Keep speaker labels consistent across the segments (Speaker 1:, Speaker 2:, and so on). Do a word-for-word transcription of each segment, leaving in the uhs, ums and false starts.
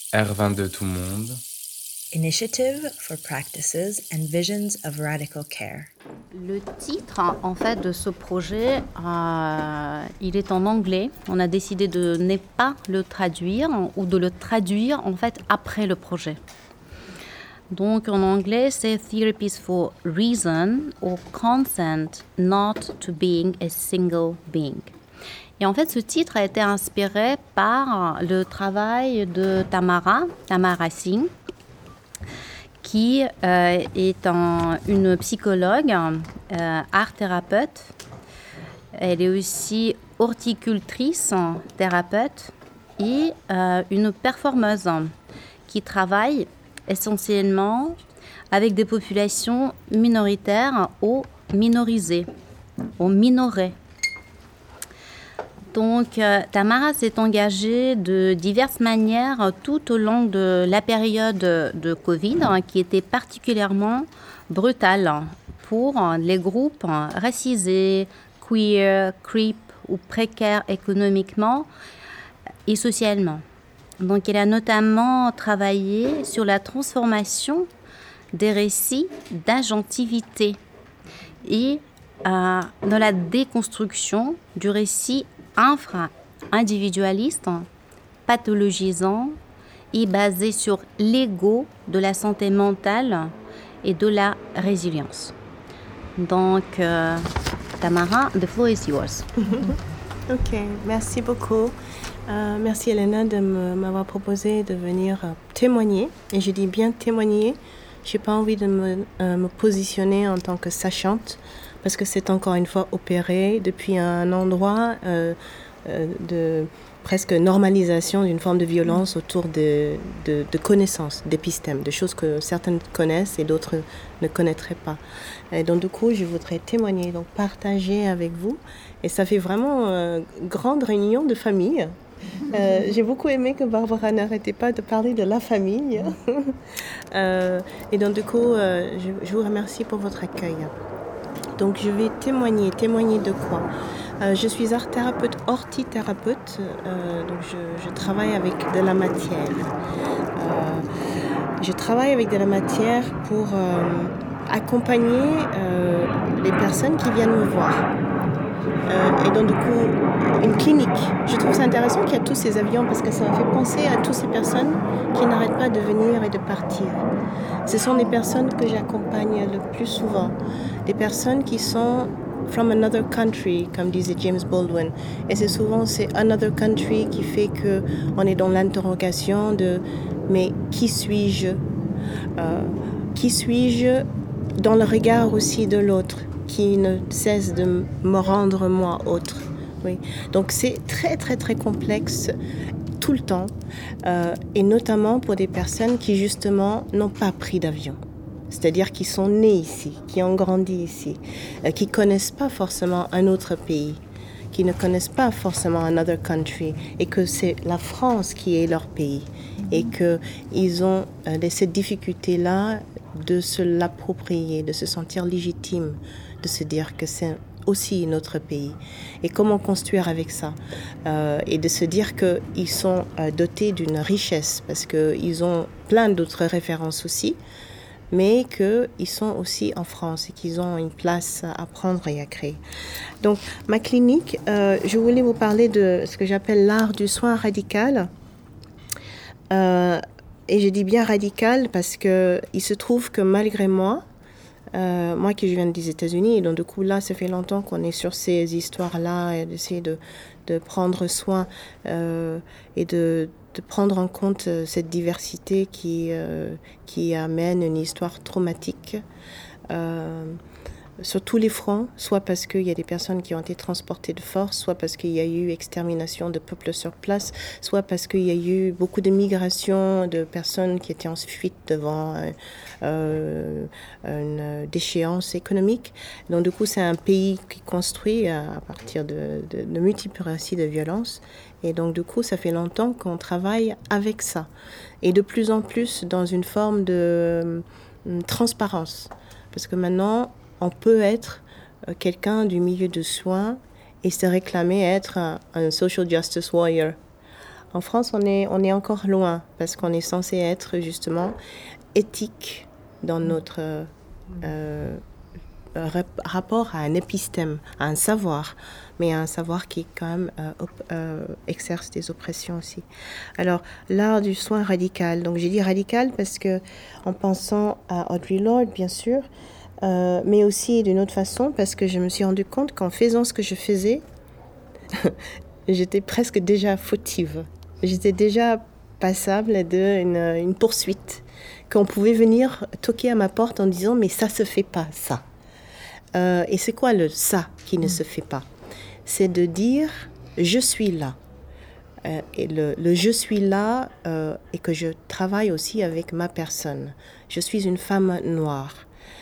Speaker 1: R vingt-deux Tout le monde.
Speaker 2: Initiative for Practices and Visions of Radical Care.
Speaker 3: Le titre, en fait, de ce projet, euh, il est en anglais. On a décidé de ne pas le traduire ou de le traduire, en fait, après le projet. Donc, en anglais, c'est Therapies for Reason or Consent Not to Being a Single Being. Et en fait, ce titre a été inspiré par le travail de Tamara, Tamara Singh, qui euh, est un, une psychologue, euh, art-thérapeute. Elle est aussi horticultrice, thérapeute et euh, une performeuse qui travaille essentiellement avec des populations minoritaires ou minorisées, ou minorées. Donc, euh, Tamara s'est engagée de diverses manières tout au long de la période de Covid, hein, qui était particulièrement brutale pour les groupes racisés, queer, creep ou précaires économiquement et socialement. Donc, elle a notamment travaillé sur la transformation des récits d'agentivité et euh, dans la déconstruction du récit infra-individualiste, pathologisant et basé sur l'ego de la santé mentale et de la résilience. Donc, euh, Tamara, the floor is yours.
Speaker 4: Ok, merci beaucoup. Euh, merci Elena de me, m'avoir proposé de venir euh, témoigner. Et je dis bien témoigner. Je n'ai pas envie de me, euh, me positionner en tant que sachante, parce que c'est encore une fois opéré depuis un endroit euh, euh, de presque normalisation d'une forme de violence autour de, de, de connaissances, d'épistèmes, de choses que certaines connaissent et d'autres ne connaîtraient pas. Et donc du coup, je voudrais témoigner, donc partager avec vous. Et ça fait vraiment une grande réunion de famille. Euh, j'ai beaucoup aimé que Barbara n'arrêtait pas de parler de la famille. euh, et donc du coup, euh, je, je vous remercie pour votre accueil. Donc je vais témoigner. Témoigner de quoi ? euh, Je suis art-thérapeute, hortithérapeute. Euh, donc je, je travaille avec de la matière. Euh, je travaille avec de la matière pour euh, accompagner euh, les personnes qui viennent me voir. Euh, et donc du coup, une clinique. Je trouve ça intéressant qu'il y a tous ces avions parce que ça me fait penser à toutes ces personnes qui n'arrêtent pas de venir et de partir. Ce sont les personnes que j'accompagne le plus souvent. Des personnes qui sont from another country, comme disait James Baldwin. Et c'est souvent c'est another country qui fait qu'on est dans l'interrogation de mais qui suis-je euh, Qui suis-je dans le regard aussi de l'autre qui ne cesse de me rendre moi autre. Oui. Donc c'est très très très complexe tout le temps euh, et notamment pour des personnes qui justement n'ont pas pris d'avion. C'est-à-dire qui sont nés ici, qui ont grandi ici, euh, qui ne connaissent pas forcément un autre pays, qui ne connaissent pas forcément another country et que c'est la France qui est leur pays et qu'ils ont euh, cette difficulté-là de se l'approprier, de se sentir légitime, de se dire que c'est aussi notre pays. Et comment construire avec ça euh, et de se dire qu'ils sont euh, dotés d'une richesse parce qu'ils ont plein d'autres références aussi, mais qu'ils sont aussi en France et qu'ils ont une place à prendre et à créer. Donc, ma clinique, euh, je voulais vous parler de ce que j'appelle l'art du soin radical. Euh, et je dis bien radical parce qu'il se trouve que malgré moi, Euh, moi qui je viens des États-Unis, et donc du coup là ça fait longtemps qu'on est sur ces histoires-là et d'essayer de, de prendre soin euh, et de, de prendre en compte cette diversité qui, euh, qui amène une histoire traumatique euh, sur tous les fronts, soit parce qu'il y a des personnes qui ont été transportées de force, soit parce qu'il y a eu extermination de peuples sur place, soit parce qu'il y a eu beaucoup de migration de personnes qui étaient en fuite devant euh, une déchéance économique. Donc du coup, c'est un pays qui construit à partir de, de, de multiples récits de violence. Et donc du coup, ça fait longtemps qu'on travaille avec ça. Et de plus en plus dans une forme de euh, transparence. Parce que maintenant, on peut être quelqu'un du milieu de soins et se réclamer être un, un social justice warrior. En France, on est, on est encore loin parce qu'on est censé être justement éthique dans notre euh, rap- rapport à un épistème, à un savoir, mais à un savoir qui quand même euh, op- euh, exerce des oppressions aussi. Alors, l'art du soin radical. Donc, j'ai dit radical parce que, en pensant à Audre Lorde, bien sûr, euh, mais aussi d'une autre façon parce que je me suis rendu compte qu'en faisant ce que je faisais, j'étais presque déjà fautive. J'étais déjà passable d'une une poursuite, qu'on pouvait venir toquer à ma porte en disant « mais ça se fait pas, ça euh, ». Et c'est quoi le « ça » qui ne se fait pas ? C'est de dire « je suis là euh, ». Et le, le « je suis là euh, » et que je travaille aussi avec ma personne. Je suis une femme noire,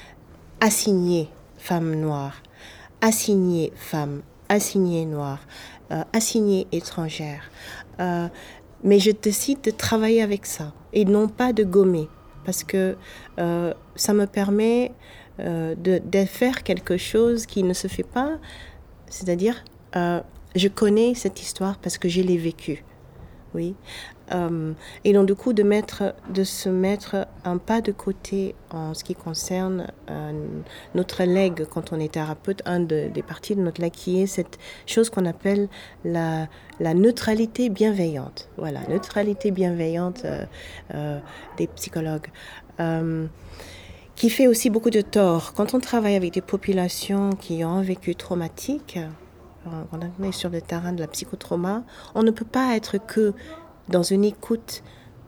Speaker 4: assignée femme noire, assignée femme, assignée noire, euh, assignée étrangère. Euh, mais je décide de travailler avec ça et non pas de gommer parce que euh, ça me permet euh, de, de faire quelque chose qui ne se fait pas, c'est-à-dire euh, je connais cette histoire parce que je l'ai vécue, oui. Euh, et donc du coup de, mettre, de se mettre un pas de côté en ce qui concerne euh, notre legs quand on est thérapeute, un de, des parties de notre legs qui est cette chose qu'on appelle la, la neutralité bienveillante. Voilà, neutralité bienveillante euh, euh, des psychologues. Euh, qui fait aussi beaucoup de tort. Quand on travaille avec des populations qui ont un vécu traumatique, quand on est sur le terrain de la psychotrauma, on ne peut pas être que dans une écoute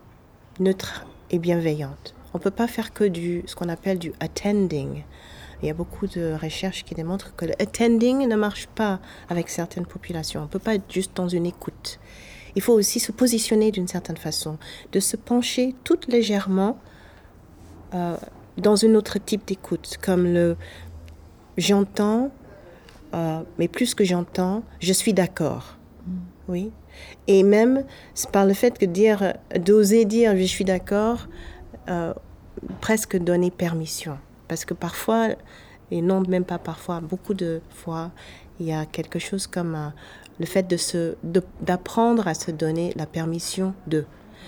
Speaker 4: neutre et bienveillante. On ne peut pas faire que du, ce qu'on appelle du attending. Il y a beaucoup de recherches qui démontrent que le attending ne marche pas avec certaines populations. On ne peut pas être juste dans une écoute. Il faut aussi se positionner d'une certaine façon, de se pencher tout légèrement euh, dans un autre type d'écoute, comme le « j'entends », euh, mais plus que j'entends, je suis d'accord. Oui. Et même par le fait que dire, d'oser dire je suis d'accord, euh, presque donner permission. Parce que parfois, et non même pas parfois, beaucoup de fois, il y a quelque chose comme euh, le fait de se, de, d'apprendre à se donner la permission de.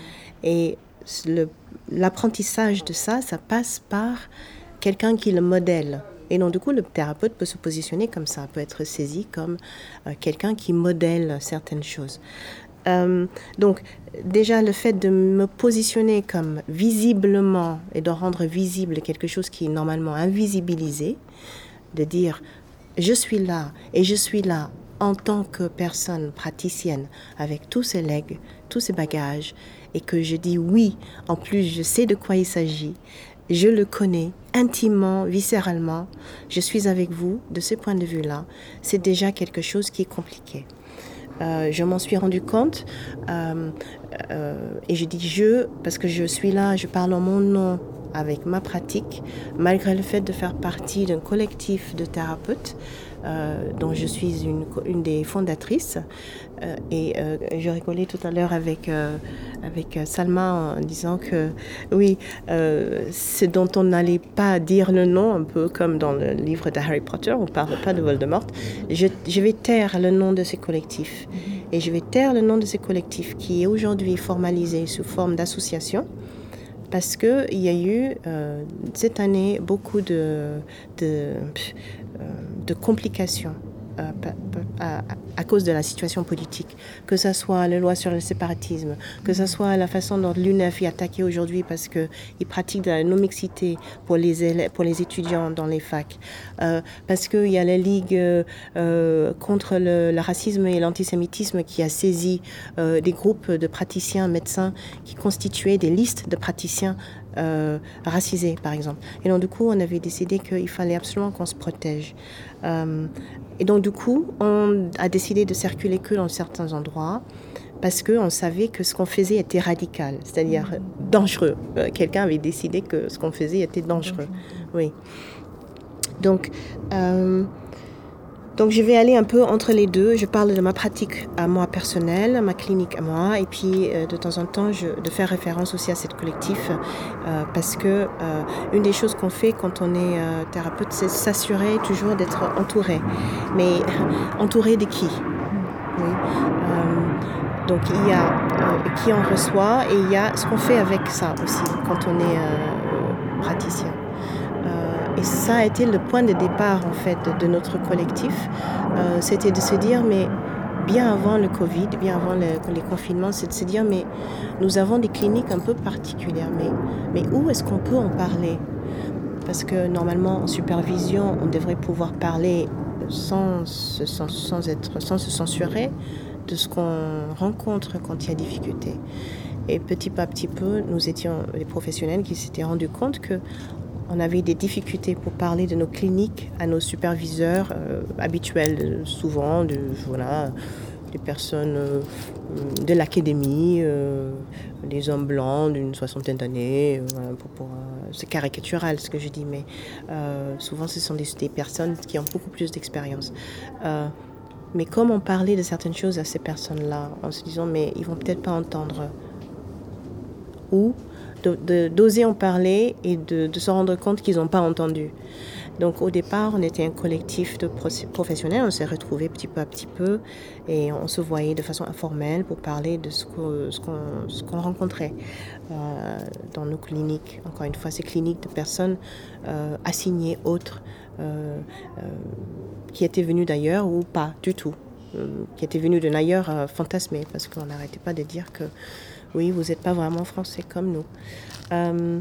Speaker 4: Et le, l'apprentissage de ça, ça passe par quelqu'un qui le modèle. Et donc, du coup, le thérapeute peut se positionner comme ça, peut être saisi comme euh, quelqu'un qui modèle certaines choses. Euh, donc, déjà, le fait de me positionner comme visiblement et de rendre visible quelque chose qui est normalement invisibilisé, de dire « je suis là et je suis là en tant que personne praticienne avec tous ces legs, tous ces bagages et que je dis oui, en plus je sais de quoi il s'agit ». Je le connais intimement, viscéralement. Je suis avec vous de ce point de vue-là. C'est déjà quelque chose qui est compliqué. Euh, je m'en suis rendu compte euh, euh, et je dis je parce que je suis là, je parle en mon nom avec ma pratique, malgré le fait de faire partie d'un collectif de thérapeutes euh, dont je suis une, une des fondatrices. Euh, et euh, je rigolais tout à l'heure avec, euh, avec Salma en disant que oui, euh, c'est dont on n'allait pas dire le nom, un peu comme dans le livre de Harry Potter, on ne parle pas de Voldemort. Je, je vais taire le nom de ces collectifs. Et je vais taire le nom de ces collectifs qui est aujourd'hui formalisé sous forme d'association. Parce qu'il y a eu euh, cette année beaucoup de, de, euh, de complications euh, à, à cause de la situation politique. Que ce soit la loi sur le séparatisme, que ce soit la façon dont l'U N E F est attaquée aujourd'hui parce qu'ils pratiquent de la non-mixité pour les, élèves, pour les étudiants dans les facs. Euh, parce qu'il y a la Ligue euh, contre le, le racisme et l'antisémitisme qui a saisi euh, des groupes de praticiens, médecins, qui constituaient des listes de praticiens euh, racisés, par exemple. Et donc, du coup, on avait décidé qu'il fallait absolument qu'on se protège. Euh, et donc, du coup, on a décidé de circuler que dans certains endroits parce qu'on savait que ce qu'on faisait était radical, c'est-à-dire dangereux. Euh, quelqu'un avait décidé que ce qu'on faisait était dangereux. Oui. Donc, euh, donc, je vais aller un peu entre les deux. Je parle de ma pratique à moi personnelle, ma clinique à moi, et puis euh, de temps en temps, je, de faire référence aussi à cette collectif, euh, parce que euh, une des choses qu'on fait quand on est euh, thérapeute, c'est s'assurer toujours d'être entouré. Mais entouré de qui ? Oui. Euh, Donc il y a euh, qui en reçoit et il y a ce qu'on fait avec ça aussi quand on est euh, praticien. Euh, et ça a été le point de départ en fait de, de notre collectif. Euh, c'était de se dire mais bien avant le Covid, bien avant le, les confinements, c'est de se dire mais nous avons des cliniques un peu particulières, mais, mais où est-ce qu'on peut en parler ? Parce que normalement en supervision, on devrait pouvoir parler sans, sans, sans, être, sans se censurer de ce qu'on rencontre quand il y a difficulté. Et petit à petit peu, nous étions les professionnels qui s'étaient rendus compte qu'on avait des difficultés pour parler de nos cliniques à nos superviseurs euh, habituels, souvent de, voilà, des personnes euh, de l'académie, euh, des hommes blancs d'une soixantaine d'années. Euh, voilà, pour, pour, euh, c'est caricatural ce que je dis, mais euh, souvent ce sont des, des personnes qui ont beaucoup plus d'expérience. Euh, Mais comment parler de certaines choses à ces personnes-là en se disant mais ils vont peut-être pas entendre, ou de, de, d'oser en parler et de, de se rendre compte qu'ils n'ont pas entendu. Donc au départ, on était un collectif de professionnels, on s'est retrouvés petit peu à petit peu et on se voyait de façon informelle pour parler de ce, que, ce, qu'on, ce qu'on rencontrait euh, dans nos cliniques. Encore une fois, ces cliniques de personnes euh, assignées autres, euh, euh, qui étaient venus d'ailleurs ou pas du tout, euh, qui étaient venus de l'ailleurs euh, fantasmés, parce qu'on n'arrêtait pas de dire que oui, vous n'êtes pas vraiment français comme nous. Euh,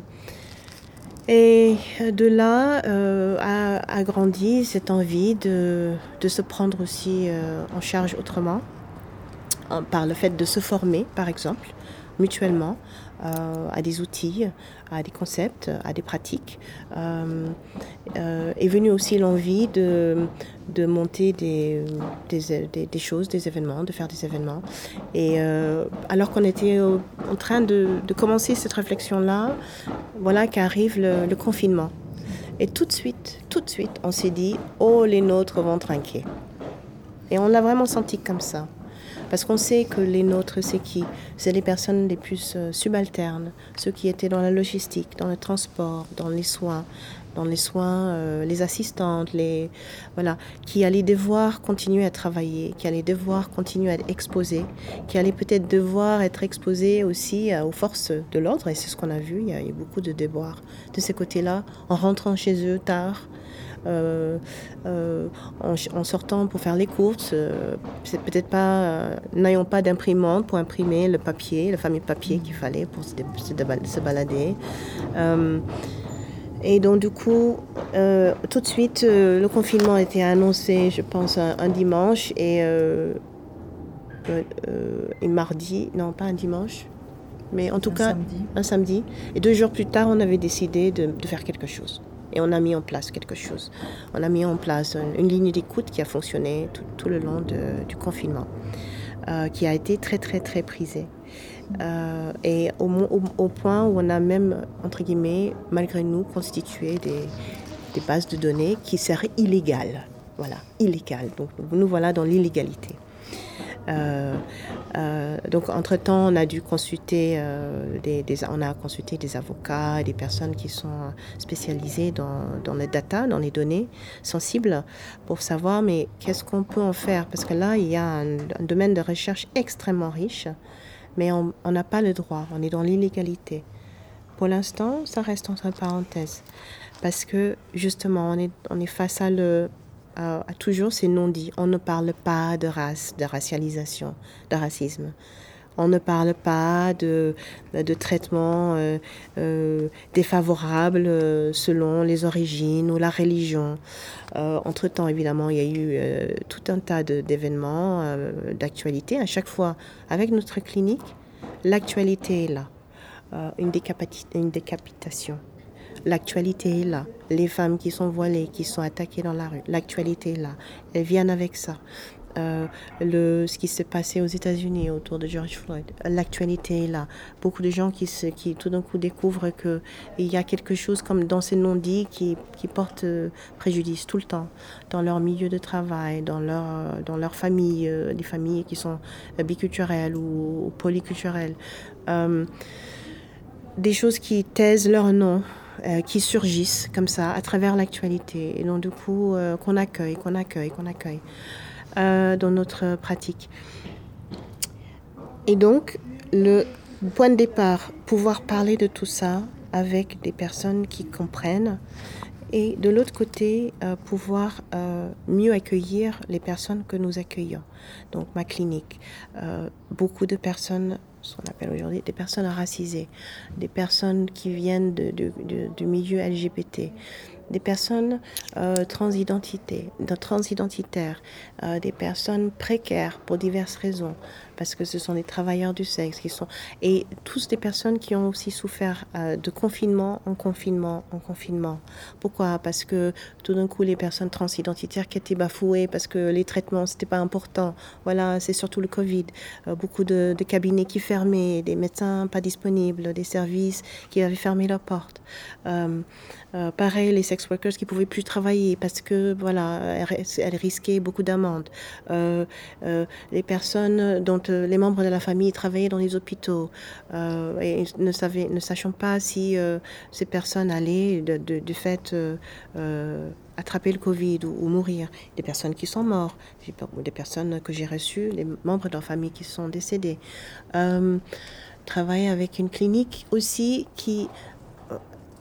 Speaker 4: et de là euh, a, a grandi cette envie de, de se prendre aussi euh, en charge autrement, en, par le fait de se former, par exemple, mutuellement, euh, à des outils, à des concepts, à des pratiques. Euh, euh, est venue aussi l'envie de, de monter des, des, des, des choses, des événements, de faire des événements. Et euh, alors qu'on était au, en train de, de commencer cette réflexion-là, voilà qu'arrive le, le confinement. Et tout de suite, tout de suite, on s'est dit « Oh, les nôtres vont trinquer ». Et on l'a vraiment senti comme ça. Parce qu'on sait que les nôtres, c'est qui ? C'est les personnes les plus euh, subalternes, ceux qui étaient dans la logistique, dans le transport, dans les soins, dans les soins, euh, les assistantes, les, voilà, qui allaient devoir continuer à travailler, qui allaient devoir continuer à être exposés, qui allaient peut-être devoir être exposés aussi euh, aux forces de l'ordre. Et c'est ce qu'on a vu, il y a eu beaucoup de déboires de ces côtés-là, en rentrant chez eux tard. Euh, euh, en, en sortant pour faire les courses, euh, c'est peut-être pas, euh, n'ayant pas d'imprimante pour imprimer le papier, le fameux papier qu'il fallait pour se, se, se balader. Euh, et donc du coup, euh, tout de suite, euh, le confinement a été annoncé, je pense, un, un dimanche et, euh, euh, et mardi, non pas un dimanche, mais en tout
Speaker 2: un
Speaker 4: cas
Speaker 2: samedi.
Speaker 4: un samedi. Et deux jours plus tard, on avait décidé de, de faire quelque chose. Et on a mis en place quelque chose. On a mis en place une, une ligne d'écoute qui a fonctionné tout, tout le long de, du confinement, euh, qui a été très, très, très prisée. Euh, et au, au, au point où on a même, entre guillemets, malgré nous, constitué des, des bases de données qui seraient illégales. Voilà, illégales. Donc nous voilà dans l'illégalité. Euh, euh, donc entre-temps, on a dû consulter, euh, des, des, on a consulté des avocats, des personnes qui sont spécialisées dans, dans les data, dans les données sensibles, pour savoir mais qu'est-ce qu'on peut en faire, parce que là il y a un, un domaine de recherche extrêmement riche, mais on n'a pas le droit, on est dans l'illégalité. Pour l'instant, ça reste entre parenthèses, parce que justement on est, on est face à le à, à toujours ces non-dits. On ne parle pas de race, de racialisation, de racisme. On ne parle pas de, de traitement euh, euh, défavorable euh, selon les origines ou la religion. Euh, entre-temps, évidemment, il y a eu euh, tout un tas de, d'événements, euh, d'actualités. À chaque fois, avec notre clinique, l'actualité est là. Euh, une, décapati- une décapitation. L'actualité est là. Les femmes qui sont voilées, qui sont attaquées dans la rue, l'actualité est là. Elles viennent avec ça. Euh, le, ce qui s'est passé aux États-Unis autour de George Floyd, l'actualité est là. Beaucoup de gens qui, se, qui tout d'un coup découvrent qu'il y a quelque chose comme dans ces non-dits qui, qui porte préjudice tout le temps, dans leur milieu de travail, dans leur, dans leur famille, euh, des familles qui sont biculturelles ou, ou polyculturelles. Euh, des choses qui taisent leur nom. Euh, qui surgissent comme ça à travers l'actualité et donc du coup euh, qu'on accueille, qu'on accueille, qu'on accueille euh, dans notre pratique. Et donc, le point de départ, pouvoir parler de tout ça avec des personnes qui comprennent. Et de l'autre côté, euh, pouvoir euh, mieux accueillir les personnes que nous accueillons. Donc ma clinique, euh, beaucoup de personnes, ce qu'on appelle aujourd'hui des personnes racisées, des personnes qui viennent de, de, de, du milieu L G B T, des personnes euh, transidentité, de transidentitaires, euh, des personnes précaires pour diverses raisons, parce que ce sont des travailleurs du sexe qui sont, et tous des personnes qui ont aussi souffert euh, de confinement en confinement en confinement. Pourquoi ? Parce que tout d'un coup les personnes transidentitaires qui étaient bafouées parce que les traitements c'était pas important. Voilà, c'est surtout le Covid. Euh, beaucoup de, de cabinets qui fermaient, des médecins pas disponibles, des services qui avaient fermé leurs portes. Euh, Euh, pareil, les sex workers qui pouvaient plus travailler parce que voilà, elles, elles risquaient beaucoup d'amendes. Euh, euh, les personnes dont euh, les membres de la famille travaillaient dans les hôpitaux euh, et ne savaient, ne sachant pas si euh, ces personnes allaient de, de, du fait euh, euh, attraper le Covid ou, ou mourir. Des personnes qui sont mortes, des personnes que j'ai reçues, les membres de leur famille qui sont décédés. Euh, travailler avec une clinique aussi qui euh,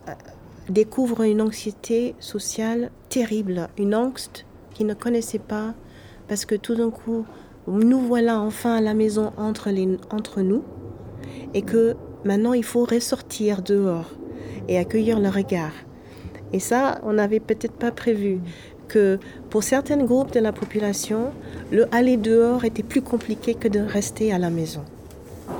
Speaker 4: découvre une anxiété sociale terrible, une angst qu'ils ne connaissaient pas, parce que tout d'un coup, nous voilà enfin à la maison entre, les, entre nous, et que maintenant il faut ressortir dehors et accueillir le regard. Et ça, on n'avait peut-être pas prévu que pour certains groupes de la population, le aller dehors était plus compliqué que de rester à la maison. Pourquoi ?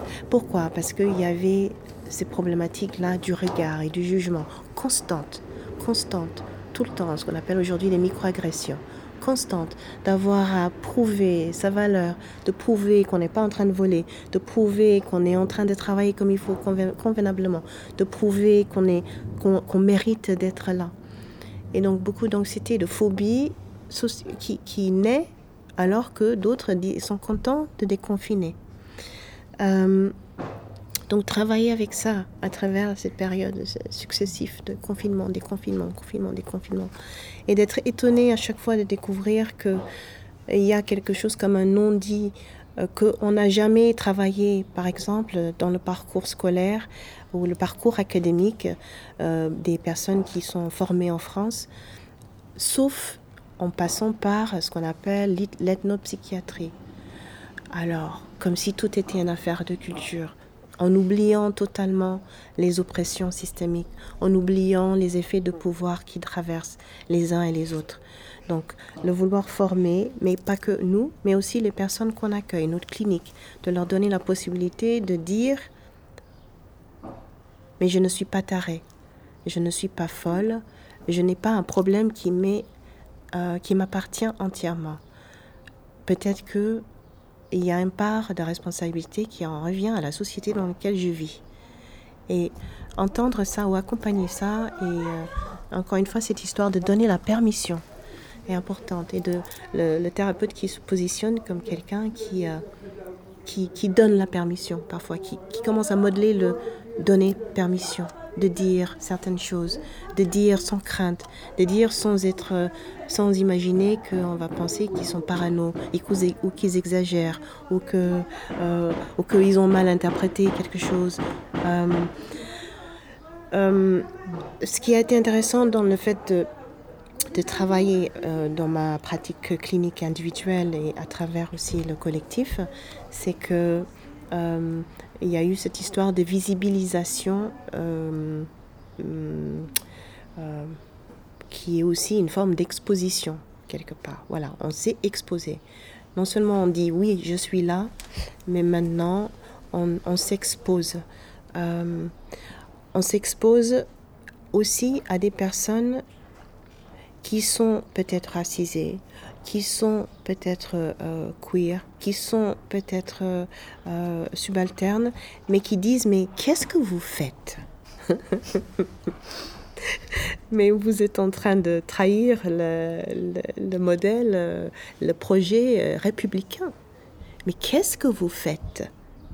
Speaker 4: Parce qu'il y avait ces problématiques-là du regard et du jugement constantes, constantes, tout le temps, ce qu'on appelle aujourd'hui les microagressions, constantes, d'avoir à prouver sa valeur, de prouver qu'on n'est pas en train de voler, de prouver qu'on est en train de travailler comme il faut convenablement, de prouver qu'on est, qu'on, qu'on mérite d'être là. Et donc beaucoup d'anxiété, de phobie qui, qui naît alors que d'autres sont contents de déconfiner. Euh, Donc travailler avec ça à travers cette période successive de confinement, déconfinement, confinement, déconfinement, et d'être étonné à chaque fois de découvrir qu'il y a quelque chose comme un non-dit, euh, qu'on n'a jamais travaillé, par exemple, dans le parcours scolaire ou le parcours académique euh, des personnes qui sont formées en France, sauf en passant par ce qu'on appelle l'ethnopsychiatrie. Alors, comme si tout était une affaire de culture, en oubliant totalement les oppressions systémiques, en oubliant les effets de pouvoir qui traversent les uns et les autres. Donc, le vouloir former, mais pas que nous, mais aussi les personnes qu'on accueille, notre clinique, de leur donner la possibilité de dire « mais je ne suis pas tarée, je ne suis pas folle, je n'ai pas un problème qui, m'est, euh, qui m'appartient entièrement. Peut-être que il y a une part de responsabilité qui en revient à la société dans laquelle je vis. » Et entendre ça ou accompagner ça, et euh, encore une fois, cette histoire de donner la permission est importante. Et de, le, le thérapeute qui se positionne comme quelqu'un qui, euh, qui, qui donne la permission parfois, qui, qui commence à modeler le donner permission, de dire certaines choses, de dire sans crainte, de dire sans être, sans imaginer qu'on va penser qu'ils sont parano ou qu'ils exagèrent ou que, euh, ou qu'ils ont mal interprété quelque chose. Euh, euh, ce qui a été intéressant dans le fait de, de travailler euh, dans ma pratique clinique individuelle et à travers aussi le collectif, c'est que euh, il y a eu cette histoire de visibilisation euh, euh, qui est aussi une forme d'exposition quelque part. Voilà, on s'est exposé. Non seulement on dit oui, je suis là, mais maintenant on, on s'expose. Euh, on s'expose aussi à des personnes qui sont peut-être racisées, qui sont peut-être euh, queer, qui sont peut-être euh, subalternes, mais qui disent « mais qu'est-ce que vous faites ?» Mais vous êtes en train de trahir le, le, le modèle, le projet républicain. Mais qu'est-ce que vous faites ?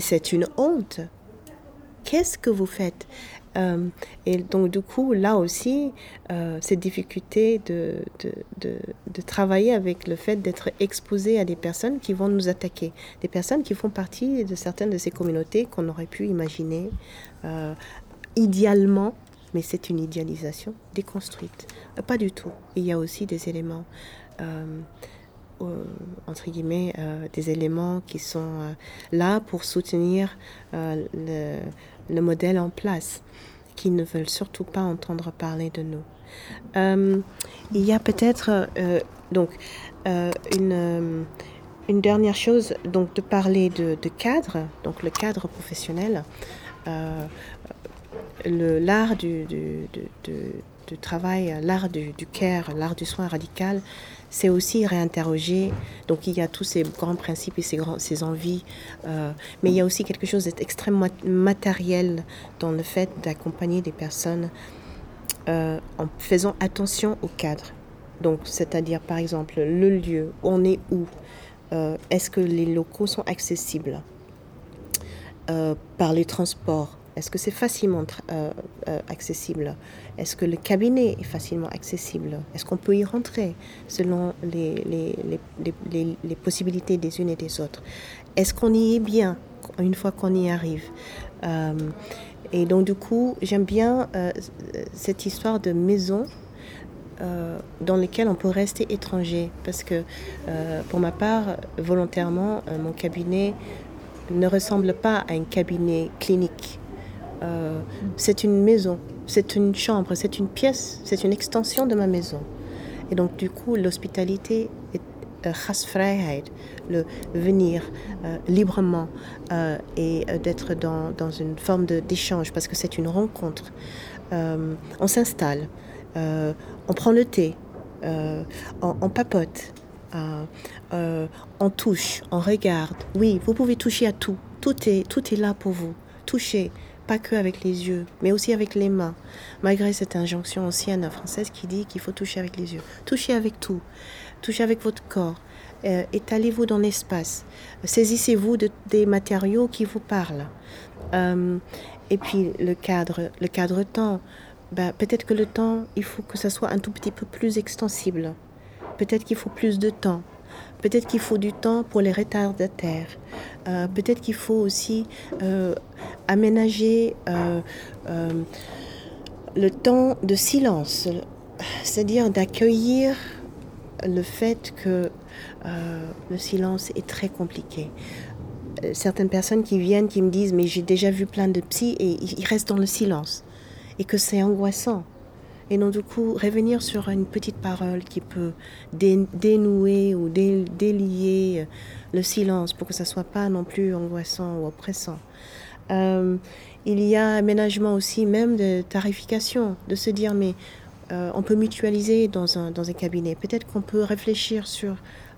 Speaker 4: Mais c'est une honte. qu'est-ce que vous faites? Euh, et donc du coup, là aussi, euh, cette difficulté de, de, de, de travailler avec le fait d'être exposé à des personnes qui vont nous attaquer, des personnes qui font partie de certaines de ces communautés qu'on aurait pu imaginer euh, idéalement, mais c'est une idéalisation déconstruite. Euh, pas du tout. Il y a aussi des éléments, euh, euh, entre guillemets, euh, des éléments qui sont euh, là pour soutenir euh, le, le modèle en place, qui ne veulent surtout pas entendre parler de nous. Euh, il y a peut-être euh, donc euh, une, euh, une dernière chose, donc de parler de, de cadre, donc le cadre professionnel, euh, le, l'art du, du, du, du, du travail, l'art du, du care, l'art du soin radical, c'est aussi réinterroger. Donc il y a tous ces grands principes et ces, grands, ces envies, euh, mais il y a aussi quelque chose d'extrêmement matériel dans le fait d'accompagner des personnes euh, en faisant attention au cadre. Donc c'est-à-dire par exemple le lieu, on est où, euh, est-ce que les locaux sont accessibles euh, par les transports? Est-ce que c'est facilement euh, euh, accessible? Est-ce que le cabinet est facilement accessible? Est-ce qu'on peut y rentrer selon les, les, les, les, les possibilités des unes et des autres? Est-ce qu'on y est bien une fois qu'on y arrive? euh, Et donc du coup, j'aime bien euh, cette histoire de maison euh, dans laquelle on peut rester étranger. Parce que euh, pour ma part, volontairement, euh, mon cabinet ne ressemble pas à un cabinet clinique. Euh, c'est une maison, c'est une chambre, c'est une pièce, c'est une extension de ma maison. Et donc du coup, l'hospitalité est euh, gastvrijheid, le venir euh, librement euh, et euh, d'être dans, dans une forme de, d'échange, parce que c'est une rencontre. Euh, on s'installe, euh, on prend le thé, euh, on, on papote, euh, euh, on touche, on regarde. Oui, vous pouvez toucher à tout, tout est, tout est là pour vous. Touchez. Pas que avec les yeux, mais aussi avec les mains. Malgré cette injonction ancienne française qui dit qu'il faut toucher avec les yeux. Touchez avec tout. Touchez avec votre corps. Euh, étalez-vous dans l'espace. Saisissez-vous de, des matériaux qui vous parlent. Euh, et puis le cadre, le cadre temps. Ben, peut-être que le temps, il faut que ça soit un tout petit peu plus extensible. Peut-être qu'il faut plus de temps. Peut-être qu'il faut du temps pour les retardataires. Euh, peut-être qu'il faut aussi euh, aménager euh, euh, le temps de silence, c'est-à-dire d'accueillir le fait que euh, le silence est très compliqué. Certaines personnes qui viennent, qui me disent « mais j'ai déjà vu plein de psys et ils restent dans le silence » et que c'est angoissant. Et donc, du coup, revenir sur une petite parole qui peut dé- dénouer ou dé- délier le silence pour que ça ne soit pas non plus angoissant ou oppressant. Euh, il y a aménagement aussi même de tarification, de se dire, mais euh, on peut mutualiser dans un, dans un cabinet. Peut-être qu'on peut réfléchir sur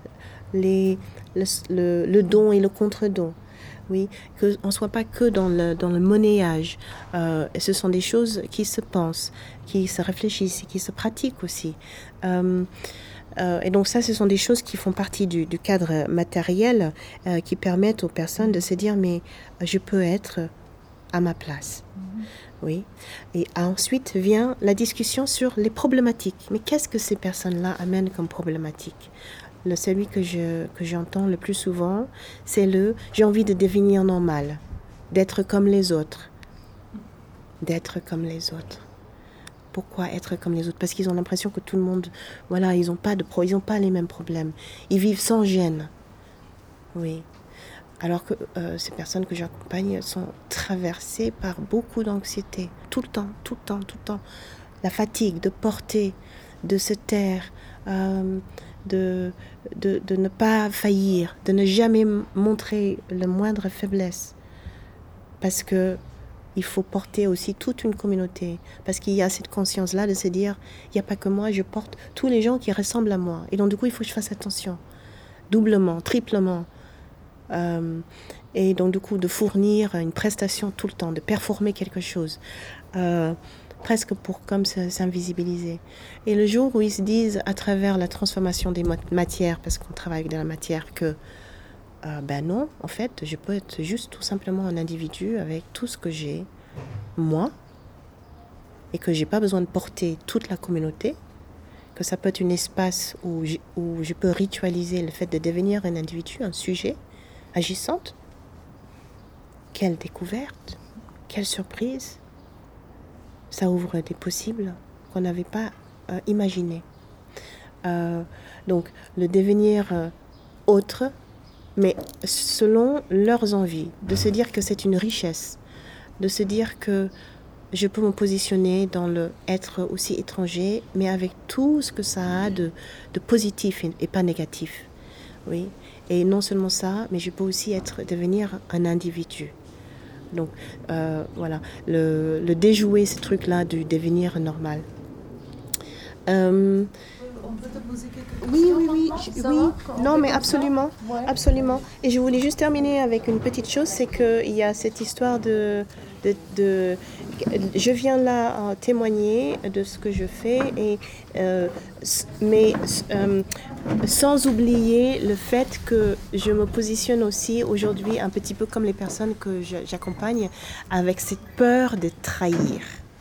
Speaker 4: les, le, le, le don et le contre-don. Oui, qu'on ne soit pas que dans le, dans le monnayage. Euh, ce sont des choses qui se pensent, qui se réfléchissent et qui se pratiquent aussi. Euh, euh, et donc ça, ce sont des choses qui font partie du, du cadre matériel euh, qui permettent aux personnes de se dire « mais je peux être à ma place ». Oui. Et ensuite vient la discussion sur les problématiques. Mais qu'est-ce que ces personnes-là amènent comme problématique ? Le, celui que, je, que j'entends le plus souvent, c'est le « j'ai envie de devenir normal, d'être comme les autres ». D'être comme les autres. Pourquoi être comme les autres ? Parce qu'ils ont l'impression que tout le monde, voilà, ils n'ont pas de pro, ils n'ont pas les mêmes problèmes. Ils vivent sans gêne. Oui. Alors que euh, ces personnes que j'accompagne sont traversées par beaucoup d'anxiété. Tout le temps, tout le temps, tout le temps. La fatigue de porter, de se taire, euh, De, de, de ne pas faillir, de ne jamais montrer la moindre faiblesse. Parce que il faut porter aussi toute une communauté. Parce qu'il y a cette conscience-là de se dire, il n'y a pas que moi, je porte tous les gens qui ressemblent à moi. Et donc du coup, il faut que je fasse attention. Doublement, triplement. Euh, et donc du coup, de fournir une prestation tout le temps, de performer quelque chose. Euh, presque pour comme s'invisibiliser. Et le jour où ils se disent, à travers la transformation des matières, parce qu'on travaille avec de la matière, que euh, ben non, en fait, je peux être juste tout simplement un individu avec tout ce que j'ai, moi, et que j'ai pas besoin de porter toute la communauté, que ça peut être un espace où je, où je peux ritualiser le fait de devenir un individu, un sujet agissante. Quelle découverte, quelle surprise. Ça ouvre des possibles qu'on n'avait pas euh, imaginés. Euh, donc, le devenir euh, autre, mais selon leurs envies, de se dire que c'est une richesse, de se dire que je peux me positionner dans le être aussi étranger, mais avec tout ce que ça a de, de positif et, et pas négatif. Oui. Et non seulement ça, mais je peux aussi être, devenir un individu. Donc, euh, voilà, le, le déjouer ce truc-là du devenir normal. Euh,
Speaker 1: On peut te poser quelques
Speaker 4: oui,
Speaker 1: questions
Speaker 4: oui, oui,
Speaker 1: maintenant,
Speaker 4: je-
Speaker 1: ça
Speaker 4: oui.
Speaker 1: va,
Speaker 4: Non,
Speaker 1: on
Speaker 4: mais
Speaker 1: fait comme
Speaker 4: absolument,
Speaker 1: ça Ouais.
Speaker 4: absolument. Et je voulais juste terminer avec une petite chose, c'est qu'il y a cette histoire de, de, de- je viens là euh, témoigner de ce que je fais, et, euh, s- mais euh, sans oublier le fait que je me positionne aussi aujourd'hui un petit peu comme les personnes que je- j'accompagne, avec cette peur de trahir.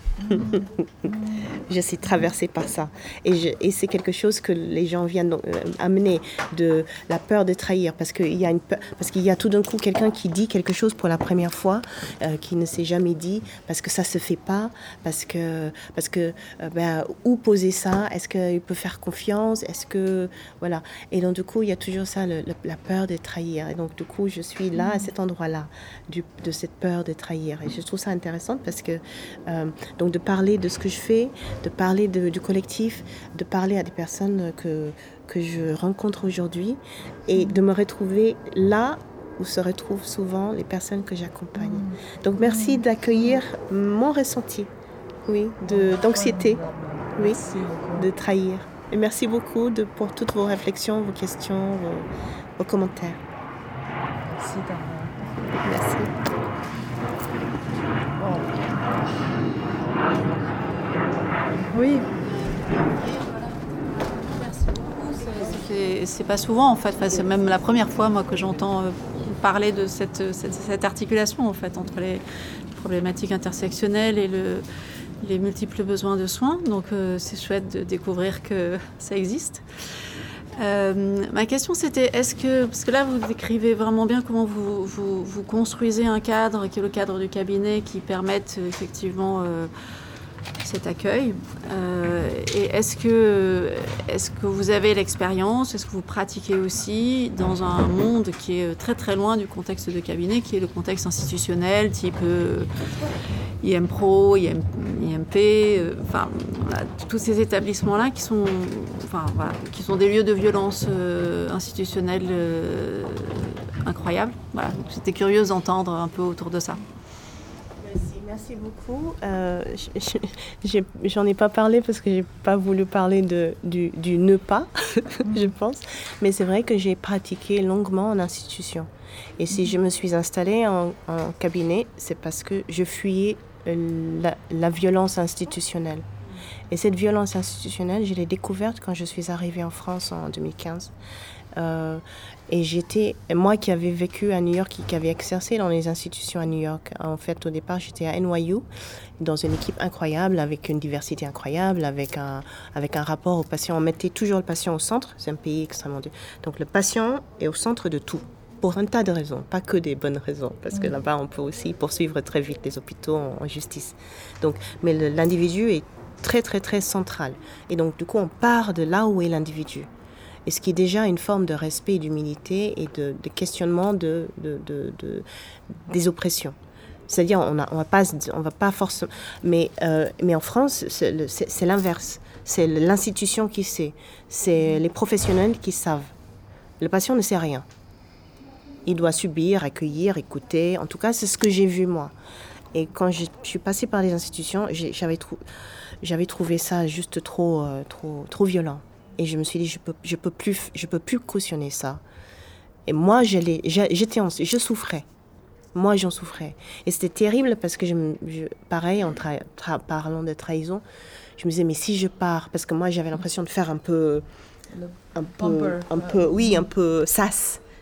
Speaker 4: Je suis traversée par ça. Et, je, et c'est quelque chose que les gens viennent euh, amener, de la peur de trahir. Parce qu'il y a, une peur, parce qu'il y a tout d'un coup quelqu'un qui dit quelque chose pour la première fois, euh, qui ne s'est jamais dit, parce que ça ne se fait pas, parce que, parce que euh, ben, où poser ça? Est-ce qu'il peut faire confiance? Est-ce que... Voilà. Et donc, du coup, il y a toujours ça, le, le, la peur de trahir. Et donc, du coup, je suis là, à cet endroit-là, du, de cette peur de trahir. Et je trouve ça intéressant parce que... Euh, donc, de parler de ce que je fais, de parler de, du collectif, de parler à des personnes que, que je rencontre aujourd'hui et de me retrouver là où se retrouvent souvent les personnes que j'accompagne. Donc merci d'accueillir mon ressenti, oui, de, d'anxiété, oui, de trahir. Et merci beaucoup de, pour toutes vos réflexions, vos questions, vos, vos commentaires.
Speaker 1: Merci, Tara.
Speaker 4: Merci.
Speaker 1: Oui.
Speaker 5: C'est, c'est pas souvent en fait, enfin, c'est même la première fois moi que j'entends euh, parler de cette, cette, cette articulation en fait entre les problématiques intersectionnelles et le, les multiples besoins de soins. Donc euh, c'est chouette de découvrir que ça existe. Euh, ma question c'était, est-ce que, parce que là vous décrivez vraiment bien comment vous, vous, vous construisez un cadre qui est le cadre du cabinet qui permette effectivement euh, cet accueil. Euh, et est-ce que, est-ce que vous avez l'expérience, est-ce que vous pratiquez aussi dans un monde qui est très très loin du contexte de cabinet, qui est le contexte institutionnel, type euh, I M Pro, I M, I M P, euh, enfin voilà, tous ces établissements-là qui sont, enfin, voilà, qui sont des lieux de violence euh, institutionnelle euh, incroyables. Voilà, donc j'étais curieuse d'entendre un peu autour de ça.
Speaker 4: Merci beaucoup. Euh, je, je, j'en ai pas parlé parce que j'ai pas voulu parler de, du, du ne pas, je pense. Mais c'est vrai que j'ai pratiqué longuement en institution. Et si je me suis installée en, en cabinet, c'est parce que je fuyais la, la violence institutionnelle. Et cette violence institutionnelle, je l'ai découverte quand je suis arrivée en France en deux mille quinze. Euh, et j'étais, moi qui avais vécu à New York, qui, qui avait exercé dans les institutions à New York, en fait au départ j'étais à N Y U, dans une équipe incroyable, avec une diversité incroyable, avec un, avec un rapport au patient. On mettait toujours le patient au centre, c'est un pays extrêmement... Donc le patient est au centre de tout, pour un tas de raisons, pas que des bonnes raisons, parce que là-bas on peut aussi poursuivre très vite les hôpitaux en, en justice. Donc, mais le, l'individu est très très très central. Et donc du coup on part de là où est l'individu. Et ce qui est déjà une forme de respect et d'humilité et de, de questionnement de, de, de, de, des oppressions. C'est-à-dire, on ne va pas, on va pas forcément... Mais, euh, mais en France, c'est, le, c'est, c'est l'inverse. C'est l'institution qui sait. C'est les professionnels qui savent. Le patient ne sait rien. Il doit subir, accueillir, écouter. En tout cas, c'est ce que j'ai vu, moi. Et quand je suis passée par les institutions, j'ai, j'avais, trou, j'avais trouvé ça juste trop, euh, trop, trop violent. Et je me suis dit, je peux, je peux plus, je peux plus cautionner ça. Et moi, j'allais, j'étais en, je souffrais. Moi, j'en souffrais. Et c'était terrible parce que, je, je, pareil, en tra, tra, parlant de trahison, je me disais, mais si je pars, parce que moi, j'avais l'impression de faire un peu, un peu, un peu, oui, un peu sas.